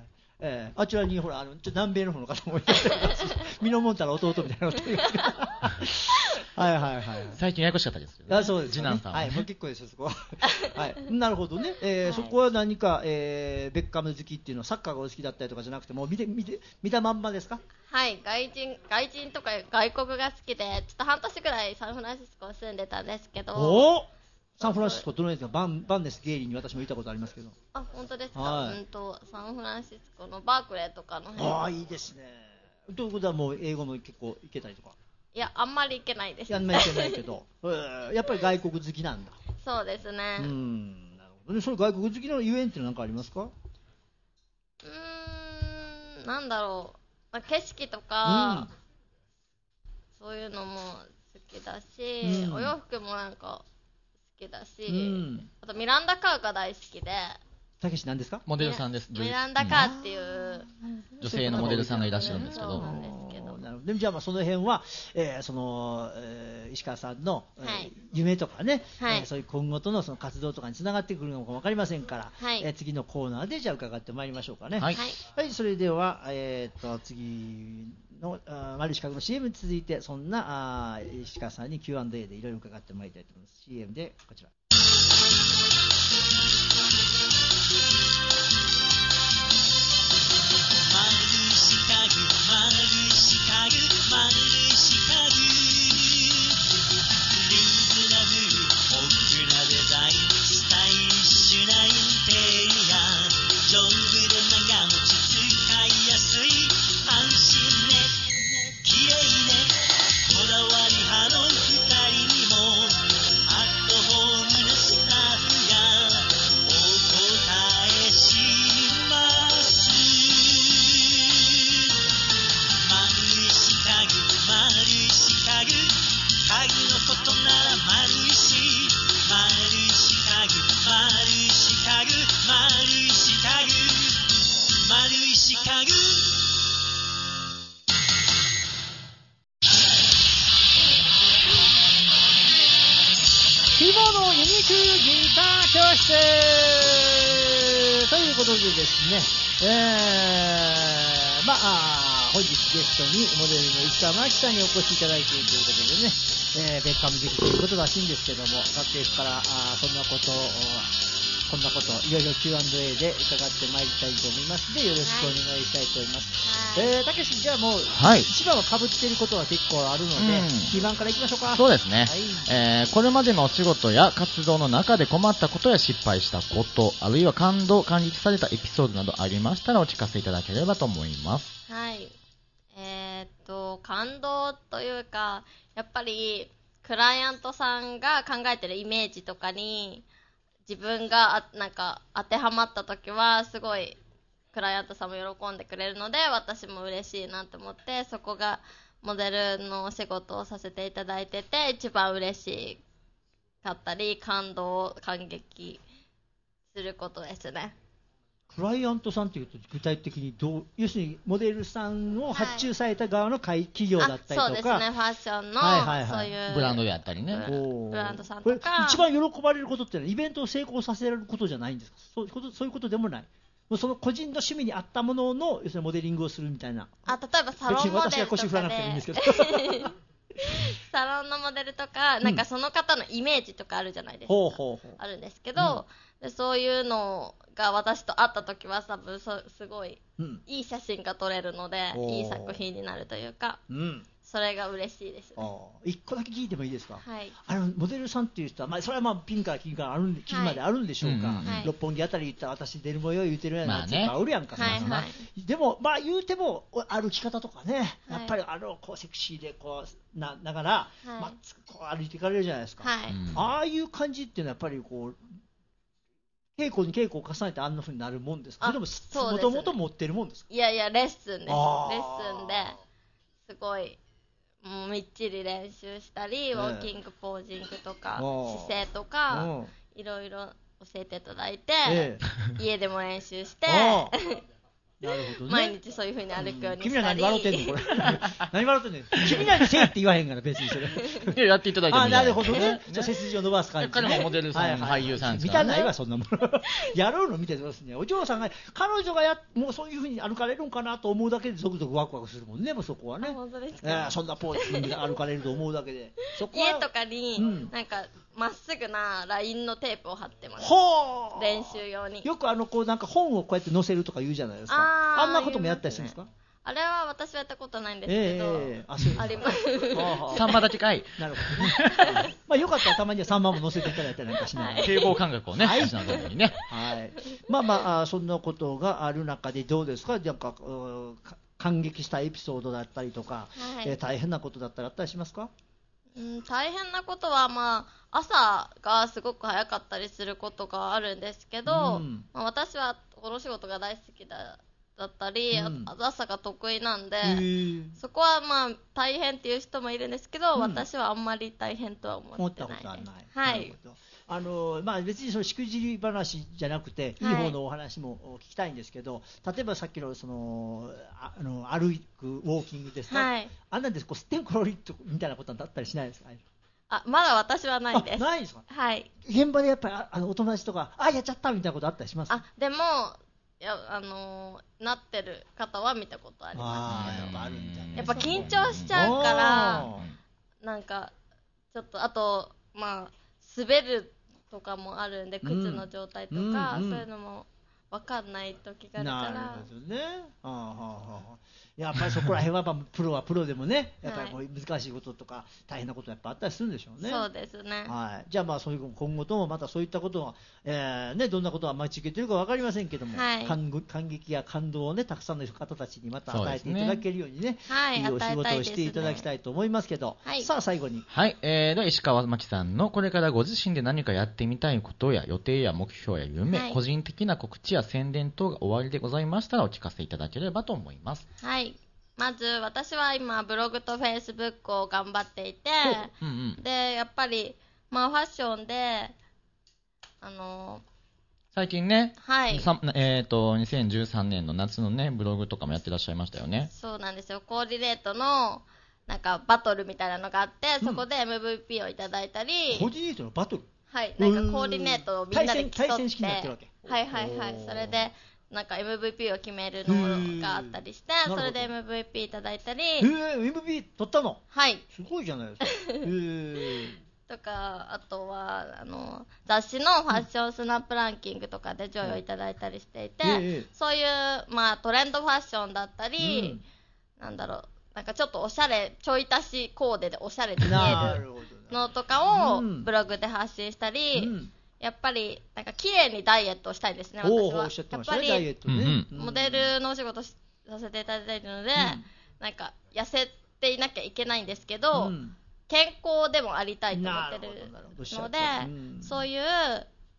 あちらにほら南米の方の方もいらっしゃいますし、ミノモンタの弟みたいなこと言われて。はいはいはい。 最近ややこしかったですよね。 あ、そうです。 次男さん。 はい、もう結構ですよそこは。はい。なるほどね。そこは何かベッカム好きっていうのはサッカーがお好きだったりとかじゃなくてもう見たまんまですか？ はい、外人とか外国が好きで、ちょっと半年ぐらいサンフランシスコ住んでたんですけど。 お。サンフランシスコどの辺ですか？バンネスゲイリーに私も行ったことありますけど。 あ、本当ですか？はい、サンフランシスコのバークレーとかの辺。 ああ、いいですね。ということはもう英語も結構いけたりとか？ いや、あんまりいけないです。 あんまりいけないけどやっぱり外国好きなんだ。 そうですね。 なるほどね。それ外国好きのゆえんって何かありますか？ なんだろう、景色とか、そういうのも好きだし、お洋服もなんか好きだし、あとミランダ・カーが大好きで。 たけし何ですか？ モデルさんです。 ミランダ・カーっていう女性のモデルさんがいらっしゃるんですけど。 なるほど。じゃあその辺は、石川さんの、夢とかね、そういう今後とのその活動とかにつながってくるのか分かりませんから、次のコーナーでじゃあ伺ってまいりましょうかね。はい。それでは、次のマルシカグの CM に続いてそんな石川さんに Q&A でいろいろ伺ってまいりたいと思います。CM でこちら。ということでですね、本日ゲストにモデルの石川真紀さんにお越しいただいているということでね、ベッカム好きということらしいんですけども、学生からそんなことこんなこといろいろ Q&A で伺ってまいりたいと思いますのでよろしくお願いしたいと思います。たけし、じゃあもう、一番は被っていることが結構あるので、2番からいきましょうか。 そうですね、これまでのお仕事や活動の中で困ったことや失敗したこと、あるいは感激されたエピソードなどありましたらお聞かせいただければと思います。 はい。感動というか、やっぱりクライアントさんが考えてるイメージとかに自分がなんか当てはまった時はすごいクライアントさんも喜んでくれるので、私も嬉しいなと思って、そこがモデルのお仕事をさせていただいてて一番嬉しかったり感激することですね。 クライアントさんというと具体的に要するにモデルさんを発注された側の企業だったりとか、 そうですね、ファッションの、そういうブランドであったりね、 ブランドさんとか。 これ一番喜ばれることってのはイベントを成功させることじゃないんですか？そういうことでもない。もうその個人の趣味に合ったものの要するにモデリングをするみたいな。 例えばサロンモデルとかで、 私は腰振らなくてもいいんですけどサロンのモデルとか、なんかその方のイメージとかあるじゃないですか、あるんですけど、でそういうのが私と会った時は多分すごいいい写真が撮れるので、いい作品になるというか、それが嬉しいです、ね。 一個だけ聞いてもいいですか？ はい、 モデルさんっていう人は、それはピンから金から金まであるんでしょうか、六本木あたり行ったら私出る模様言うてるようなやつがおるやんか、でも言うても歩き方とかね、やっぱりこうセクシーでこうながら、こう歩いていかれるじゃないですか、ああいう感じっていうのはやっぱりこう稽古に稽古を重ねてあんな風になるもんですか？それとももともと持ってるもんですか？ いやいや、レッスンです。レッスンですごいもうみっちり練習したり、ウォーキングポージングとか姿勢とかいろいろ教えていただいて、家でも練習してなるほどね、 毎日そういう風に歩くようにしたり。 君ら何笑ってんのこれ何笑ってんの君らにせえって言わへんから別にそれやっていただいてもいい。 なるほどね。じゃあ背筋を伸ばす感じ、 彼もモデルさん、俳優さんです見たないわそんなものやろうの見てますね。お嬢さんが彼女がもうそういう風に歩かれるんかなと思うだけでゾクゾクワクワクするもんね。もうそこはね。 本当ですか？ そんなポーズで歩かれると思うだけでそこは家とかになんかまっすぐなラインのテープを貼ってます。練習用に。 よくこうなんか本をこうやって載せるとか言うじゃないですか。あんなこともやったりするんですか？ あれは私はやったことないんですけど、あります。 サンマだけかい。 なるほどね。よかったらたまにはサンマも載せていただいたりなんかしながら。 平衡感覚をね、養うためにね。 そんなことがある中でどうですか？なんか感激したエピソードだったりとか、大変なことだったりあったりしますか？ 大変なことは、朝がすごく早かったりすることがあるんですけど、私はこの仕事が大好きだったり、朝が得意なんで、そこは大変っていう人もいるんですけど、私はあんまり大変とは思ってないです。 思ったことはない。はい。別にそのしくじり話じゃなくて、いい方のお話も聞きたいんですけど、例えばさっきの歩くウォーキングですか、あんなんですステンコロリットみたいなことだったりしないですか？ まだ私はないです。 ないですか？ はい。 現場でやっぱりお友達とかやっちゃったみたいなことあったりしますか？ でもなってる方は見たことありますけど、やっぱ緊張しちゃうからなんかちょっとあと滑るとかもあるんで、靴の状態とか、そういうのも分かんない時があるから。 なるほどね。やっぱりそこら辺はプロはプロでもね、やっぱり難しいこととか大変なことやっぱあったりするんでしょうね。 そうですね。 じゃあそういう今後ともまたそういったことは、どんなことが待ち受けているか分かりませんけども、感激や感動をねたくさんの方たちにまた与えていただけるようにね、いいお仕事をしていただきたいと思いますけど、さあ最後にでは石川真希さんのこれからご自身で何かやってみたいことや予定や目標や夢、個人的な告知や宣伝等が終わりでございましたらお聞かせいただければと思います。 まず私は今ブログとフェイスブックを頑張っていて、でやっぱりファッションで最近ね、2013年の夏のねブログとかもやってらっしゃいましたよね。 そうなんですよ。コーディネートのなんかバトルみたいなのがあって、そこで MVP をいただいたり。 コーディネートのバトル？ なんかコーディネートをみんなで競って、 対戦式になってるわけ。 それでなんか MVP を決めるのがあったりして、それで MVP いただいたり。 MVP 取ったの？すごいじゃないですか。 とか、あとは雑誌のファッションスナップランキングとかで上位をいただいたりしていて、そういうトレンドファッションだったり、なんかちょっとおしゃれ、ちょい足しコーデでおしゃれで見えるのとかをブログで発信したり、やっぱりなんか綺麗にダイエットをしたいですね。私はやっぱりモデルのお仕事させていただいているので、なんか痩せていなきゃいけないんですけど、健康でもありたいと思ってるので、そういう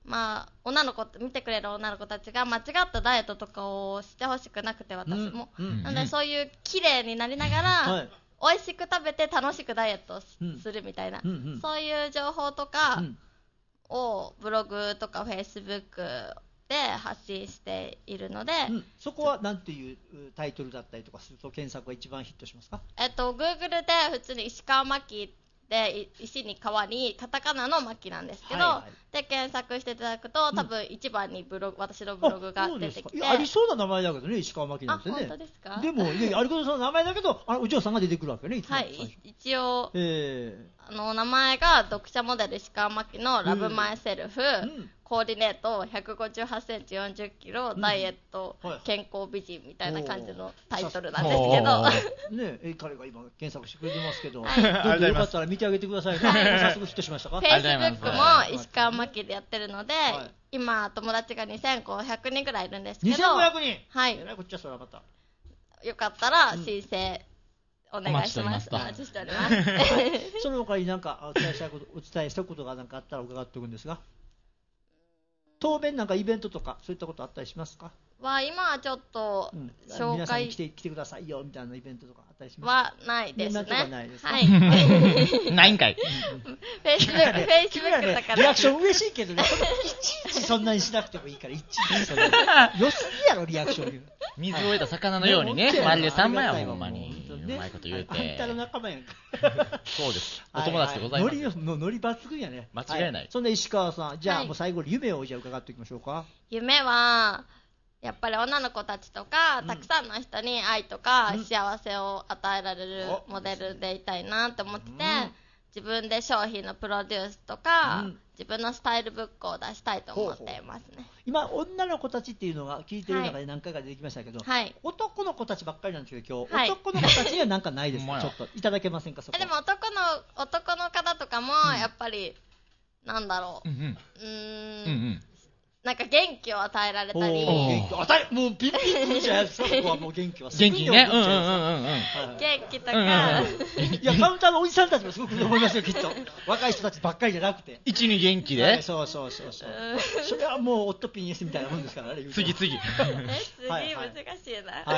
まあ、見てくれる女の子たちが間違ったダイエットとかをしてほしくなくて、私も。なので、そういう綺麗になりながら、美味しく食べて楽しくダイエットをするみたいな、そういう情報とかをブログとかフェイスブックで発信しているので、 そこは何ていうタイトルだったりとかすると検索が一番ヒットしますか ？Google で普通に石川真希で石に川にカタカナのマキなんですけど、で検索していただくと多分一番に私のブログが出てきて、 ありそうな名前だけどね、石川真希なんてね。 本当ですか？ でも有功さんの名前だけどお嬢さんが出てくるわけね。 はい、一応、名前が読者モデル石川真希のラブマイセルフ、コーディネート158センチ40キロ、ダイエット、健康美人みたいな感じのタイトルなんですけどね、彼が今検索してくれてますけど、どうぞよかったら見てあげてくださいね。早速ヒットしましたか？ フェイスブックも石川真希でやってるので、今友達が2500人ぐらいいるんですけど、 2500人、 はい、 こっちはそれはまたよかったら申請お願いします。お待ちしております。 その他に何かお伝えしたいことが何かあったら伺っておくんですが、当面なんかイベントとかそういったことあったりしますか？ 今はちょっと紹介、 皆さんに来てくださいよみたいなイベントとかあったりしますか？ はないですね。 ないです。 はい。 ないんかい。 フェイスブックとかリアクション嬉しいけどね、いちいちそんなにしなくてもいいから、いちいちそんな良すぎやろリアクション。 水を得た魚のようにね、まるでサンマやほんまにうまいこと言うて。 あんたの仲間やんか。 そうです。お友達でございます。 ノリ抜群やね。 間違いない。 そんな石川さん、じゃあもう最後に夢をじゃあ伺っていきましょうか。 夢はやっぱり女の子たちとか、たくさんの人に愛とか幸せを与えられるモデルでいたいなと思ってて、自分で商品のプロデュースとか、自分のスタイルブックを出したいと思っていますね。 今女の子たちっていうのが聞いてる中で何回か出てきましたけど、男の子たちばっかりなんですけど、今日、男の子たちには何かないですか？ちょっといただけませんか？そこでも男の方とかもやっぱり、なんだろう、なんか元気を与えられたり、 もうビンビンじゃないですか。ここはもう元気は元気ね。 元気とか、 いやカウンターのおじさんたちもすごく思いますよ、きっと。若い人たちばっかりじゃなくて。 一に元気で。 そう。それはもうオットピン S みたいなもんですからね。 次。 次難しいな。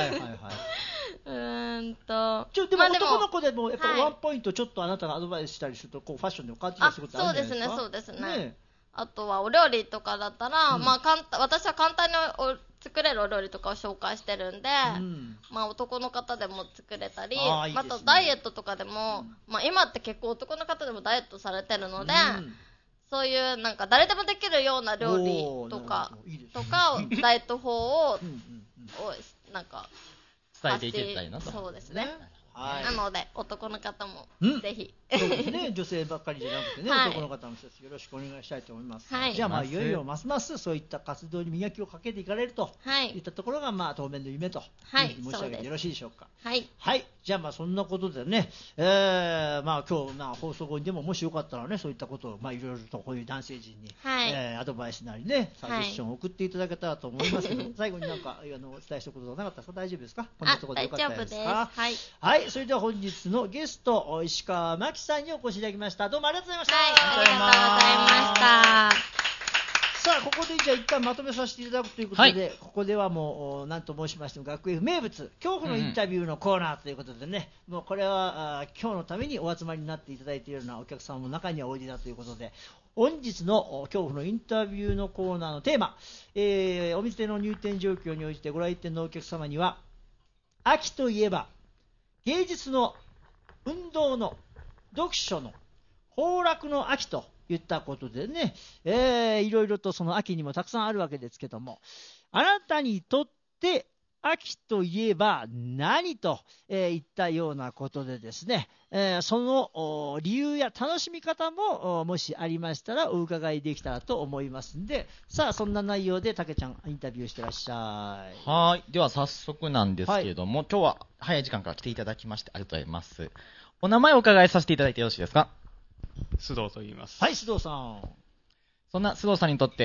でも男の子でもやっぱワンポイントちょっとあなたがアドバイスしたりするとファッションでも変わってきたりすることあるんじゃないですか？ そうですね。あとはお料理とかだったら、私は簡単に作れるお料理とかを紹介してるんで、男の方でも作れたり、あとダイエットとかでも、今って結構男の方でもダイエットされてるので、そういうなんか誰でもできるような料理とかダイエット法をなんか伝えていけたいなと。 そうですね。なので男の方もぜひ、 そうですね、女性ばっかりじゃなくてね、男の方もよろしくお願いしたいと思います。じゃあいよいよますますそういった活動に磨きをかけていかれるといったところが当面の夢と申し上げてよろしいでしょうか？はい。じゃあそんなことでね、今日放送後にでももしよかったらね、そういったことをいろいろとこういう男性陣にアドバイスなりね、サジェッションを送っていただけたらと思いますけど、最後に何かお伝えしたことがなかったですか？大丈夫ですか？こんなところでよかったですか？はい。それでは本日のゲスト石川真希さんにお越しいただきました。どうもありがとうございました。 ありがとうございました。さあここでじゃあ一旦まとめさせていただくということで、ここではもう何と申しましても学園名物恐怖のインタビューのコーナーということでね、もうこれは今日のためにお集まりになっていただいているようなお客さんも中にはおいでだということで、本日の恐怖のインタビューのコーナーのテーマ、お店の入店状況に応じてご来店のお客様には、秋といえば芸術の、運動の、読書の、行楽の秋といったことでね、いろいろとその秋にもたくさんあるわけですけども、あなたにとって秋といえば何といったようなことでですね、その理由や楽しみ方ももしありましたらお伺いできたらと思いますんで、さあそんな内容でたけちゃんインタビューしてらっしゃい。 はい。では早速なんですけれども、今日は早い時間から来ていただきましてありがとうございます。お名前をお伺いさせていただいてよろしいですか？ 須藤と言います。 はい、須藤さん。 そんな須藤さんにとって、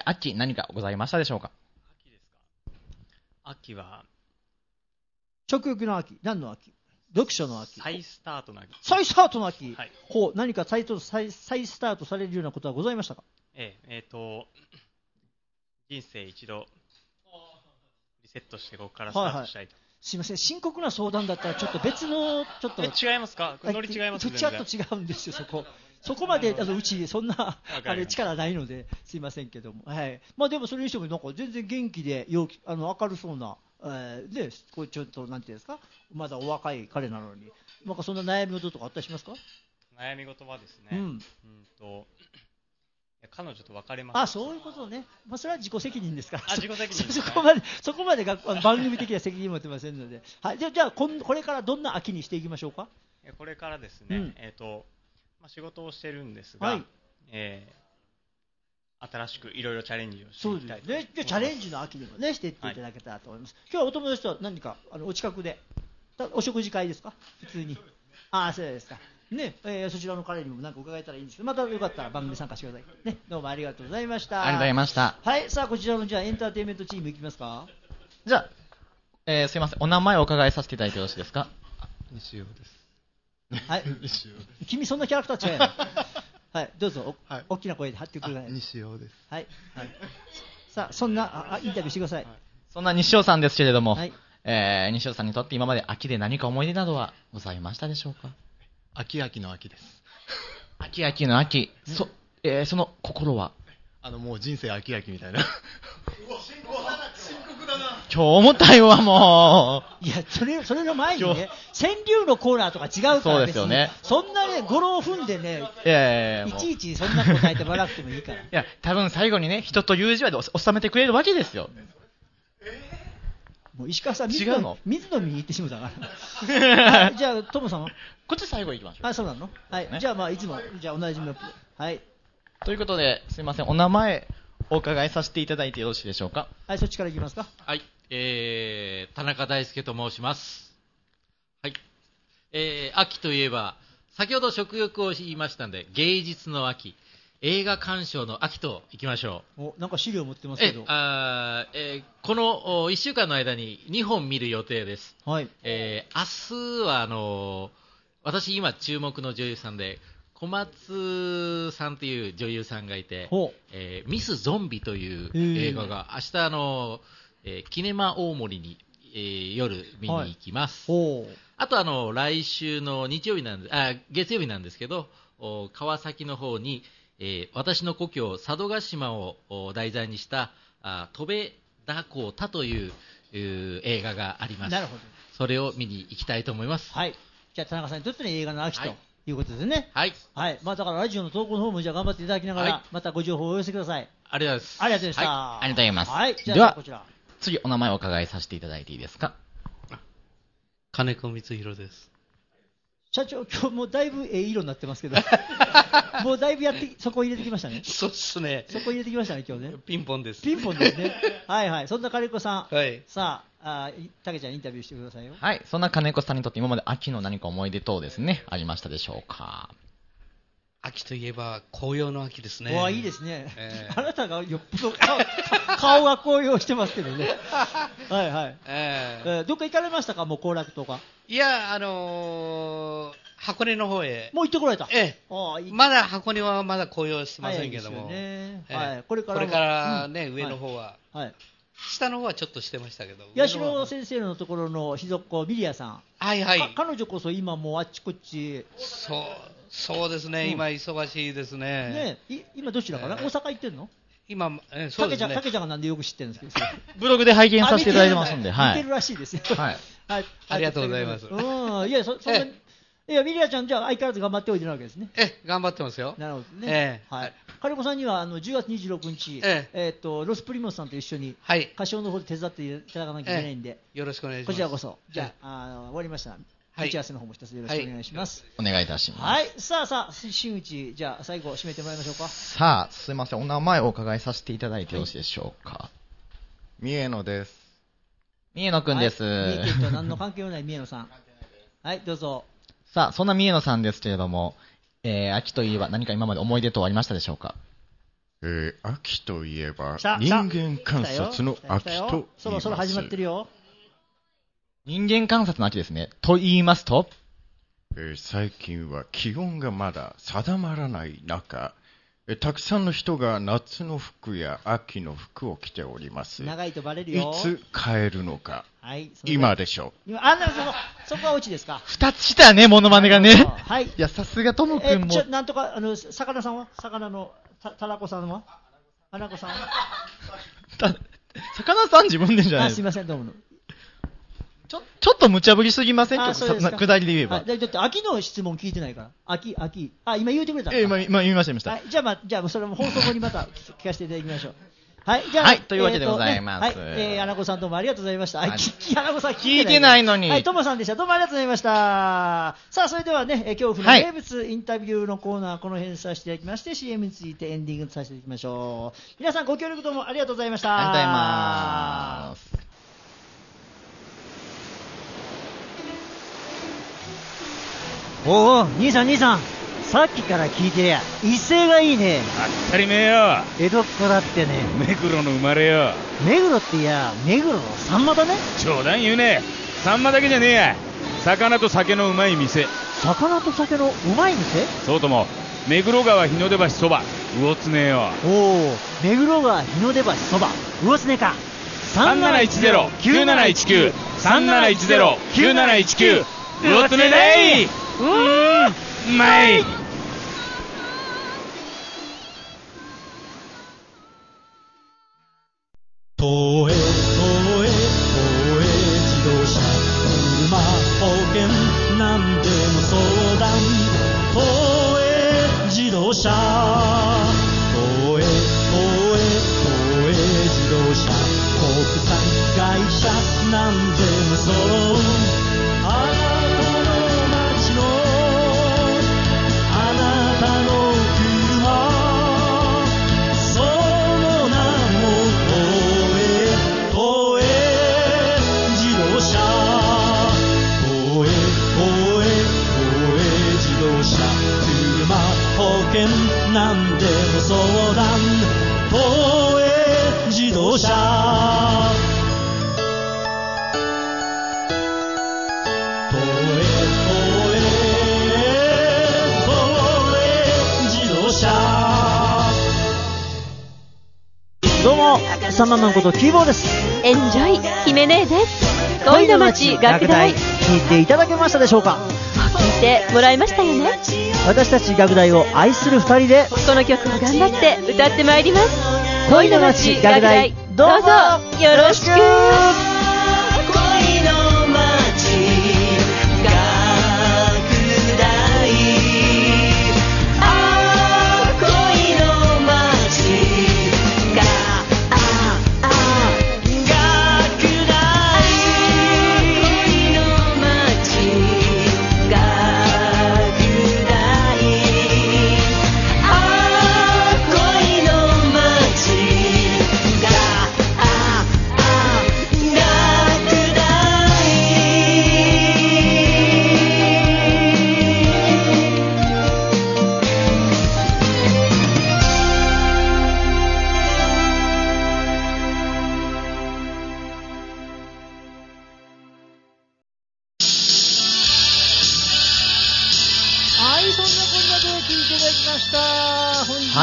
秋何かございましたでしょうか？ 秋ですか？秋は食欲の秋。何の秋？読書の秋。 再スタートの秋。 再スタートの秋。 はい。 何か再スタートされるようなことはございましたか？ 人生一度リセットしてここからスタートしたいと。 すいません、深刻な相談だったらちょっと別のちょっと違いますか？ノリ違います。 ちょっと違うんですよ、そこまでうちそんな力ないのですいませんけども、はい。まあでもそれにしてもなんか全然元気で明るそうな、でこうちょっとなんていうんですか、まだお若い彼なのに、なんかそんな悩み事とかあったりしますか？ 悩み事はですね。彼女と別れました。 そういうことね。まあ、それは自己責任ですから。 自己責任ですね。 そこまで番組的な責任持ってませんので。はい。じゃあこれからどんな秋にしていきましょうか。 これからですね、仕事をしてるんですが、新しくいろいろチャレンジをしていきたい。 そうですね。じゃあチャレンジの秋にもねしていっていただけたらと思います。今日はお友達と何かお近くでお食事会ですか？普通に。そうですか。ね、そちらの彼にも何か伺えたらいいんですけど、またよかったら番組参加してください。ね、どうもありがとうございました。 ありがとうございました。 はい、さあこちらのじゃあエンターテインメントチームいきますか。 じゃあ、すいません、お名前をお伺いさせていただいてよろしいですか？ 西尾です。 はい。 西尾です。 君そんなキャラクター違うやん。はい、どうぞ、大きな声で張ってください。 西尾です。 はい。さあ、そんなインタビューしてください。 そんな西尾さんですけれども、西尾さんにとって今まで秋で何か思い出などはございましたでしょうか？ 秋の秋です。 秋の秋、その心はもう人生秋みたいな。深刻だな。 今日重たいわ、もう。いや、それの前にね、川柳のコーナーとか違うから、 そうですよね。 そんなね、語呂を踏んでね、いちいちそんな答えてもらってもいいから。 いや、多分最後にね、人という字まで収めてくれるわけですよ。 もう石川さん、水飲みに行ってしまったから。じゃあ、トムさんはこっち最後行きましょう。 そうなの？はい。じゃあ、いつも、じゃあ、同じの。はい。 ということで、すいません、お名前、お伺いさせていただいてよろしいでしょうか？ はい、そっちからいきますか。 はい。田中大輔と申します。はい。秋といえば、先ほど食欲を言いましたんで、芸術の秋。映画鑑賞の秋といきましょう。なんか資料持ってますけど。 この1週間の間に2本見る予定です。 はい。 明日は私今注目の女優さんで、小松さんという女優さんがいて、ミス・ゾンビという映画が明日キネマ大森に、夜見に行きます。あと来週の月曜日なんですけど、川崎の方に私の故郷佐渡島を題材にした戸部田光太という映画があります。 なるほど。 それを見に行きたいと思います。 はい。じゃあ田中さんにとっての映画の秋ということですね。 はい。 はい。だからラジオの投稿の方もじゃあ頑張っていただきながら、またご情報をお寄せください。 ありがとうございます。 ありがとうございました。 ありがとうございます。 はい。じゃあこちら。 次お名前をお伺いさせていただいていいですか？ 金子光弘です。 社長、今日もうだいぶ色になってますけど、もうだいぶそこ入れてきましたね。 そうっすね。 そこ入れてきましたね、今日ね。 ピンポンです。 ピンポンですね。はいはい。そんな金子さん。 はい。 さあ、たけちゃんインタビューしてくださいよ。 はい。そんな金子さんにとって今まで秋の何か思い出等ですね、ありましたでしょうか？ 秋といえば紅葉の秋ですね。 わあ、いいですね。あなたがよっぽど顔が紅葉してますけどね。はいはい。どっか行かれましたか？もう行楽とか。 いや、箱根の方へ。 もう行ってこられた。 まだ箱根はまだ紅葉してませんけども。 はい。これからね、上の方は。はい。下の方はちょっとしてましたけど。 八代先生のところの秘蔵っ子ミリアさん。 はいはい。 彼女こそ今もうあっちこっち。 そうですね。今忙しいですね。 今どちらかな？大阪行ってんの？ 今、そうですね。 たけちゃんがなんでよく知ってるんですけど。 ブログで拝見させていただいてますんで。 見てるらしいですよ。 はい。 ありがとうございます。 いや、そんな。いや、ミリアちゃんじゃあ相変わらず頑張っておいてるわけですね。 頑張ってますよ。 なるほどね。はい。金子さんには10月26日、ロスプリモスさんと一緒に歌唱の方で手伝っていただかなきゃいけないんで、 よろしくお願いします。 こちらこそ。じゃあ、終わりました。打ち合わせの方も一つよろしくお願いします。 お願いいたします。 はい。さあ、新内、じゃあ最後締めてもらいましょうか。 さあ、すいません。お名前をお伺いさせていただいてよろしいでしょうか。 三重野です。 三重野くんです。 三重県と何の関係もない三重野さん。はい、どうぞ。 さあ、そんな三重野さんですけれども、秋といえば何か今まで思い出等ありましたでしょうか？ 秋といえば、人間観察の秋と言います。 そろそろ始まってるよ。 人間観察の秋ですね。と言いますと、 最近は気温がまだ定まらない中、 たくさんの人が夏の服や秋の服を着ております。 長いとバレるよ。 いつ帰るのか、 はい、 今でしょう。 そこはオチですか。 2つしたね、モノマネがね。 はい。 いや、さすがトム君も。 なんとか、魚さんは魚の、タラコさんは花子さんは魚さん自分でじゃないですか。 すいません、どうも。 ちょっと無茶ぶりすぎません？下りで言えば。 だって秋の質問聞いてないから。秋。今言うてくれた。 今言いました。 じゃあそれも放送後にまた聞かせていただきましょう。はい、じゃあ、 はい、というわけでございます。 はい、花子さんどうもありがとうございました。花子さん聞いてないのに。 はい、ともさんでした。どうもありがとうございました。さあ、それではね、恐怖の名物インタビューのコーナー、この辺させていただきまして、CM についてエンディングさせていただきましょう。皆さんご協力どうもありがとうございました。 ありがとうございます。 おお、兄さん、さっきから聞いてりゃ威勢がいいね。 当たり前よ。 江戸っ子だってね。 目黒の生まれよ。 目黒っていや、目黒のサンマだね。 冗談言うね。サンマだけじゃねえや。魚と酒のうまい店。 魚と酒のうまい店？ そうとも目黒川日の出橋そば魚つねよ。 おお、目黒川日の出橋そば魚つねか。 3710-9719 3710-9719魚つねだい。うまい。 東映自動車車保険なんでも相談。東映自動車東映自動車国産会社なんでも揃う。あなたの街のあなたの車、その名も東映自動車東映自動車車保険なんでも相談。東映自動車どうも、サンママンことキーボーです。 エンジョイ姫姉です。恋の街楽大、 聞いていただけましたでしょうか？ 聞いてもらいましたよね。 私たち楽大を愛する二人でこの曲を頑張って歌ってまいります。 恋の街楽大、どうぞよろしく。 恋の街楽大、ああ恋の街楽大、恋の街楽大、ああ恋の街楽はい、そんなこんなで聞いていただきました。本日、 はい、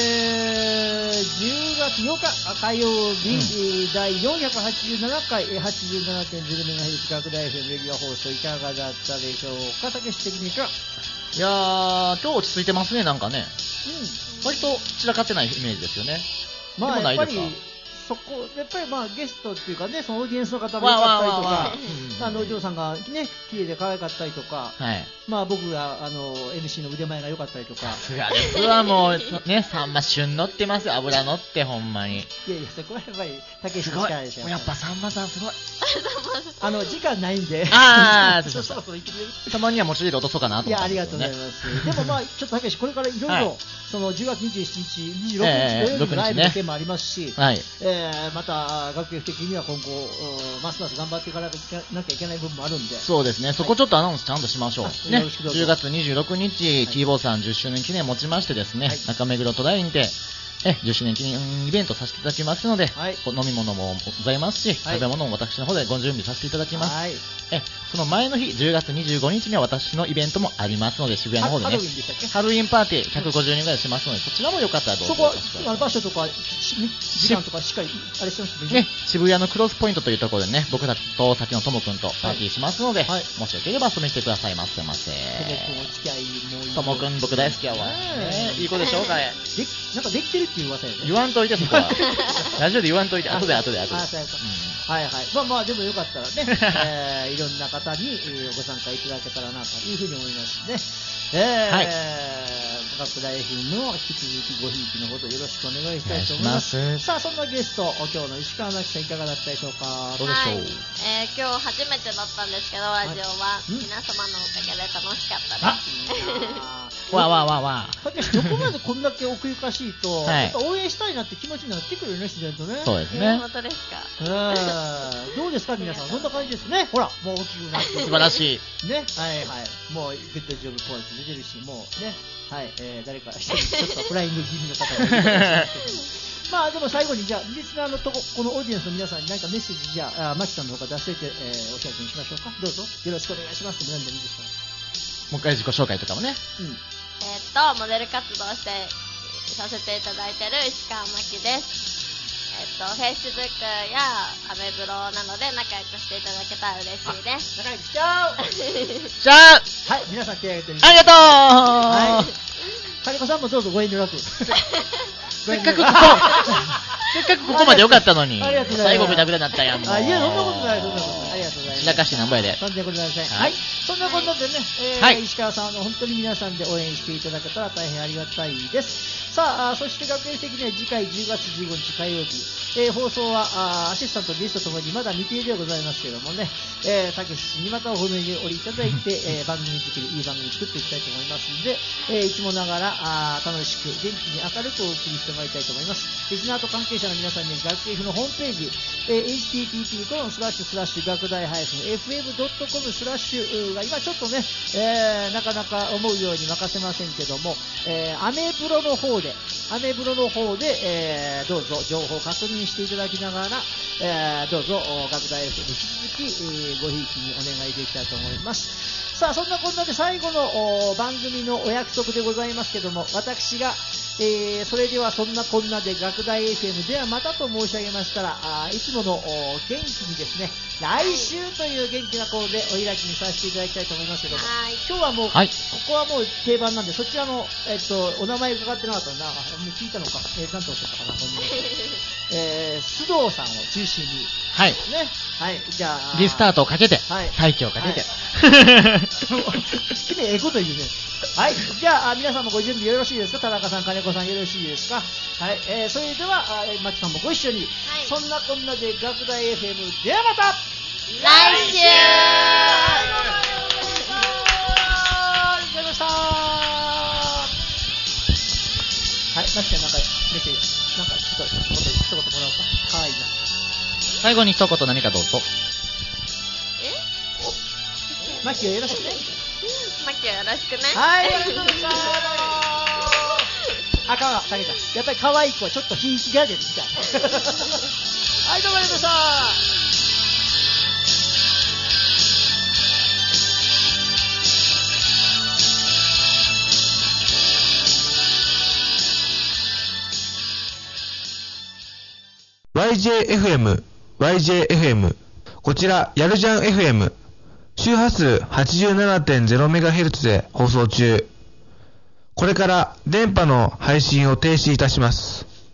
10月8日火曜日、第487回 87.0MHz 拡大 FM レギュラー放送いかがだったでしょうか？たけし的にか。 いやー、今日落ち着いてますね、なんかね。割と散らかってないイメージですよね。 まあ、 でもないですか？ やっぱりまあゲストっていうかね、そのオーディエンスの方も良かったりとか、お嬢さんがね、綺麗で可愛かったりとか、まあ僕がMC の腕前が良かったりとか。 さすがですわ、もうね、サンマ旬乗ってますよ、油乗ってほんまに。 いやいや、そこはやっぱりたけしの力ですよ。 やっぱサンマさんすごい。 時間ないんで。 そろそろ言ってくれる？たまにはもちろん落とそうかなと思って。 いや、ありがとうございます。でもまあちょっとたけしこれからいろいろその10月27日、26日土曜日のライブの件もありますし、また学級的には今後ますます頑張っていかなきゃいけない部分もあるんで。 そうですね。そこちょっとアナウンスちゃんとしましょう。ね。10月26日、キーボーさん10周年記念持ちましてですね、中目黒トライにて10周年記念イベントさせていただきますので、飲み物もございますし、食べ物も私の方でご準備させていただきます。 その前の日、10月25日には私のイベントもありますので、渋谷の方でね、 ハロウィンでしたっけ？ ハロウィンパーティー150人ぐらいしますので、そちらもよかったらどうぞ。 そこは、場所とか、時間とかしっかり、あれしてますね、渋谷のクロスポイントというところでね、僕たちとさっきのともくんとパーティーしますので、もしよければ遊びに来てくださいませ。ともくんお付き合いもいい。 ともくん僕大好きやわ。いい子でしょ、彼。 なんかできてるっていう噂よね。 言わんといて、そこは。ラジオで言わんといて、後で。 はいはい。まあでもよかったらね、いろんな方にご参加いただけたらなというふうに思いますね。学大FMの引き続きごひいきのほどよろしくお願いしたいと思います。さあ、そんなゲスト、今日の石川真希さんいかがだったでしょうか？ どうでしょう？ 今日初めてだったんですけど、ラジオは、皆様のおかげで楽しかったです。 わ。 たけし、どこまでこんだけ奥ゆかしいと、やっぱ応援したいなって気持ちになってくるよね、自然とね。 そうですね。 本当ですか？ どうですか、皆さん。そんな感じですね。ほら、もう大きくなって。 素晴らしい。 ね、はい。もう、グッドジョブポイント出てるし、もうね、はい、誰か一人ちょっとフライング気味の方がいる。まあでも最後に、じゃあ、リスナーのこのオーディエンスの皆さんに何かメッセージ、じゃあ、マキさんの方から出しておいて、お知らせにしましょうか。どうぞ。よろしくお願いしますって何でもいいですか？ もう一回自己紹介とかもね。 モデル活動させていただいてる石川真希です。Facebook やアメブロなどで仲良くしていただけたら嬉しいです。 仲良くしちゃうじゃあはい、皆さん手挙げてみて。 ありがとうはい。金子さんもどうぞご遠慮なく。 せっかくここまで良かったのに、最後グダグダになったやん。 いや、そんなことない、そんなことない。ありがとうございます。 散らかしてなんぼやで。 そんなことないですね。はい。そんなことでね、石川さん、本当に皆さんで応援していただけたら大変ありがたいです。さあ、そして学園的には次回10月15日火曜日、放送はアシスタントゲストともにまだ未定ではございますけどもね、たけしにまたお褒めにおりいただいて、番組作り、いい番組作っていきたいと思いますので、いつもながら楽しく元気に明るくお送りしてまいりたいと思います。リスナーと関係者の皆さんに学園のホームページ、http:// 学大 -fm.com/ が今ちょっとね、なかなか思うように任せませんけども、アメブロの方で、どうぞ情報を確認していただきながら、どうぞ学大 FM 引き続き、ごひいきにお願いできたらと思います。さあ、そんなこんなで最後の番組のお約束でございますけども、私がそれではそんなこんなで学大 FM ではまたと申し上げましたら、いつもの元気にですね、来週という元気なコールでお開きにさせていただきたいと思いますけども、今日はもう、ここはもう定番なんで、そちらの、お名前伺ってなかったんだ。聞いたのか、なんとおっしゃったかな、本人。須藤さんを中心に。 はい。 ね。はい。じゃあ。 リスタートをかけて。はい。大気をかけて。 君、ええこと言うね。はい。じゃあ、皆さんもご準備よろしいですか？田中さん、金子さんよろしいですか？はい。それでは、マキさんもご一緒に、そんなこんなで学大 FM ではまた来週ありがとうございました。はい、マキちゃんなんかメッセージ、なんか一言もらおうか。かわいいな。 最後に一言何かどうぞ。 マキをよろしくね。 マキをよろしくね。 はい、ありがとうございました。あかんわ、かけた。やっぱり可愛い子はちょっとひいきが出てきた。はい、どうもありがとうございました。 YJFM。こちら、やるじゃん FM。周波数 87.0MHz で放送中。これから電波の配信を停止いたします。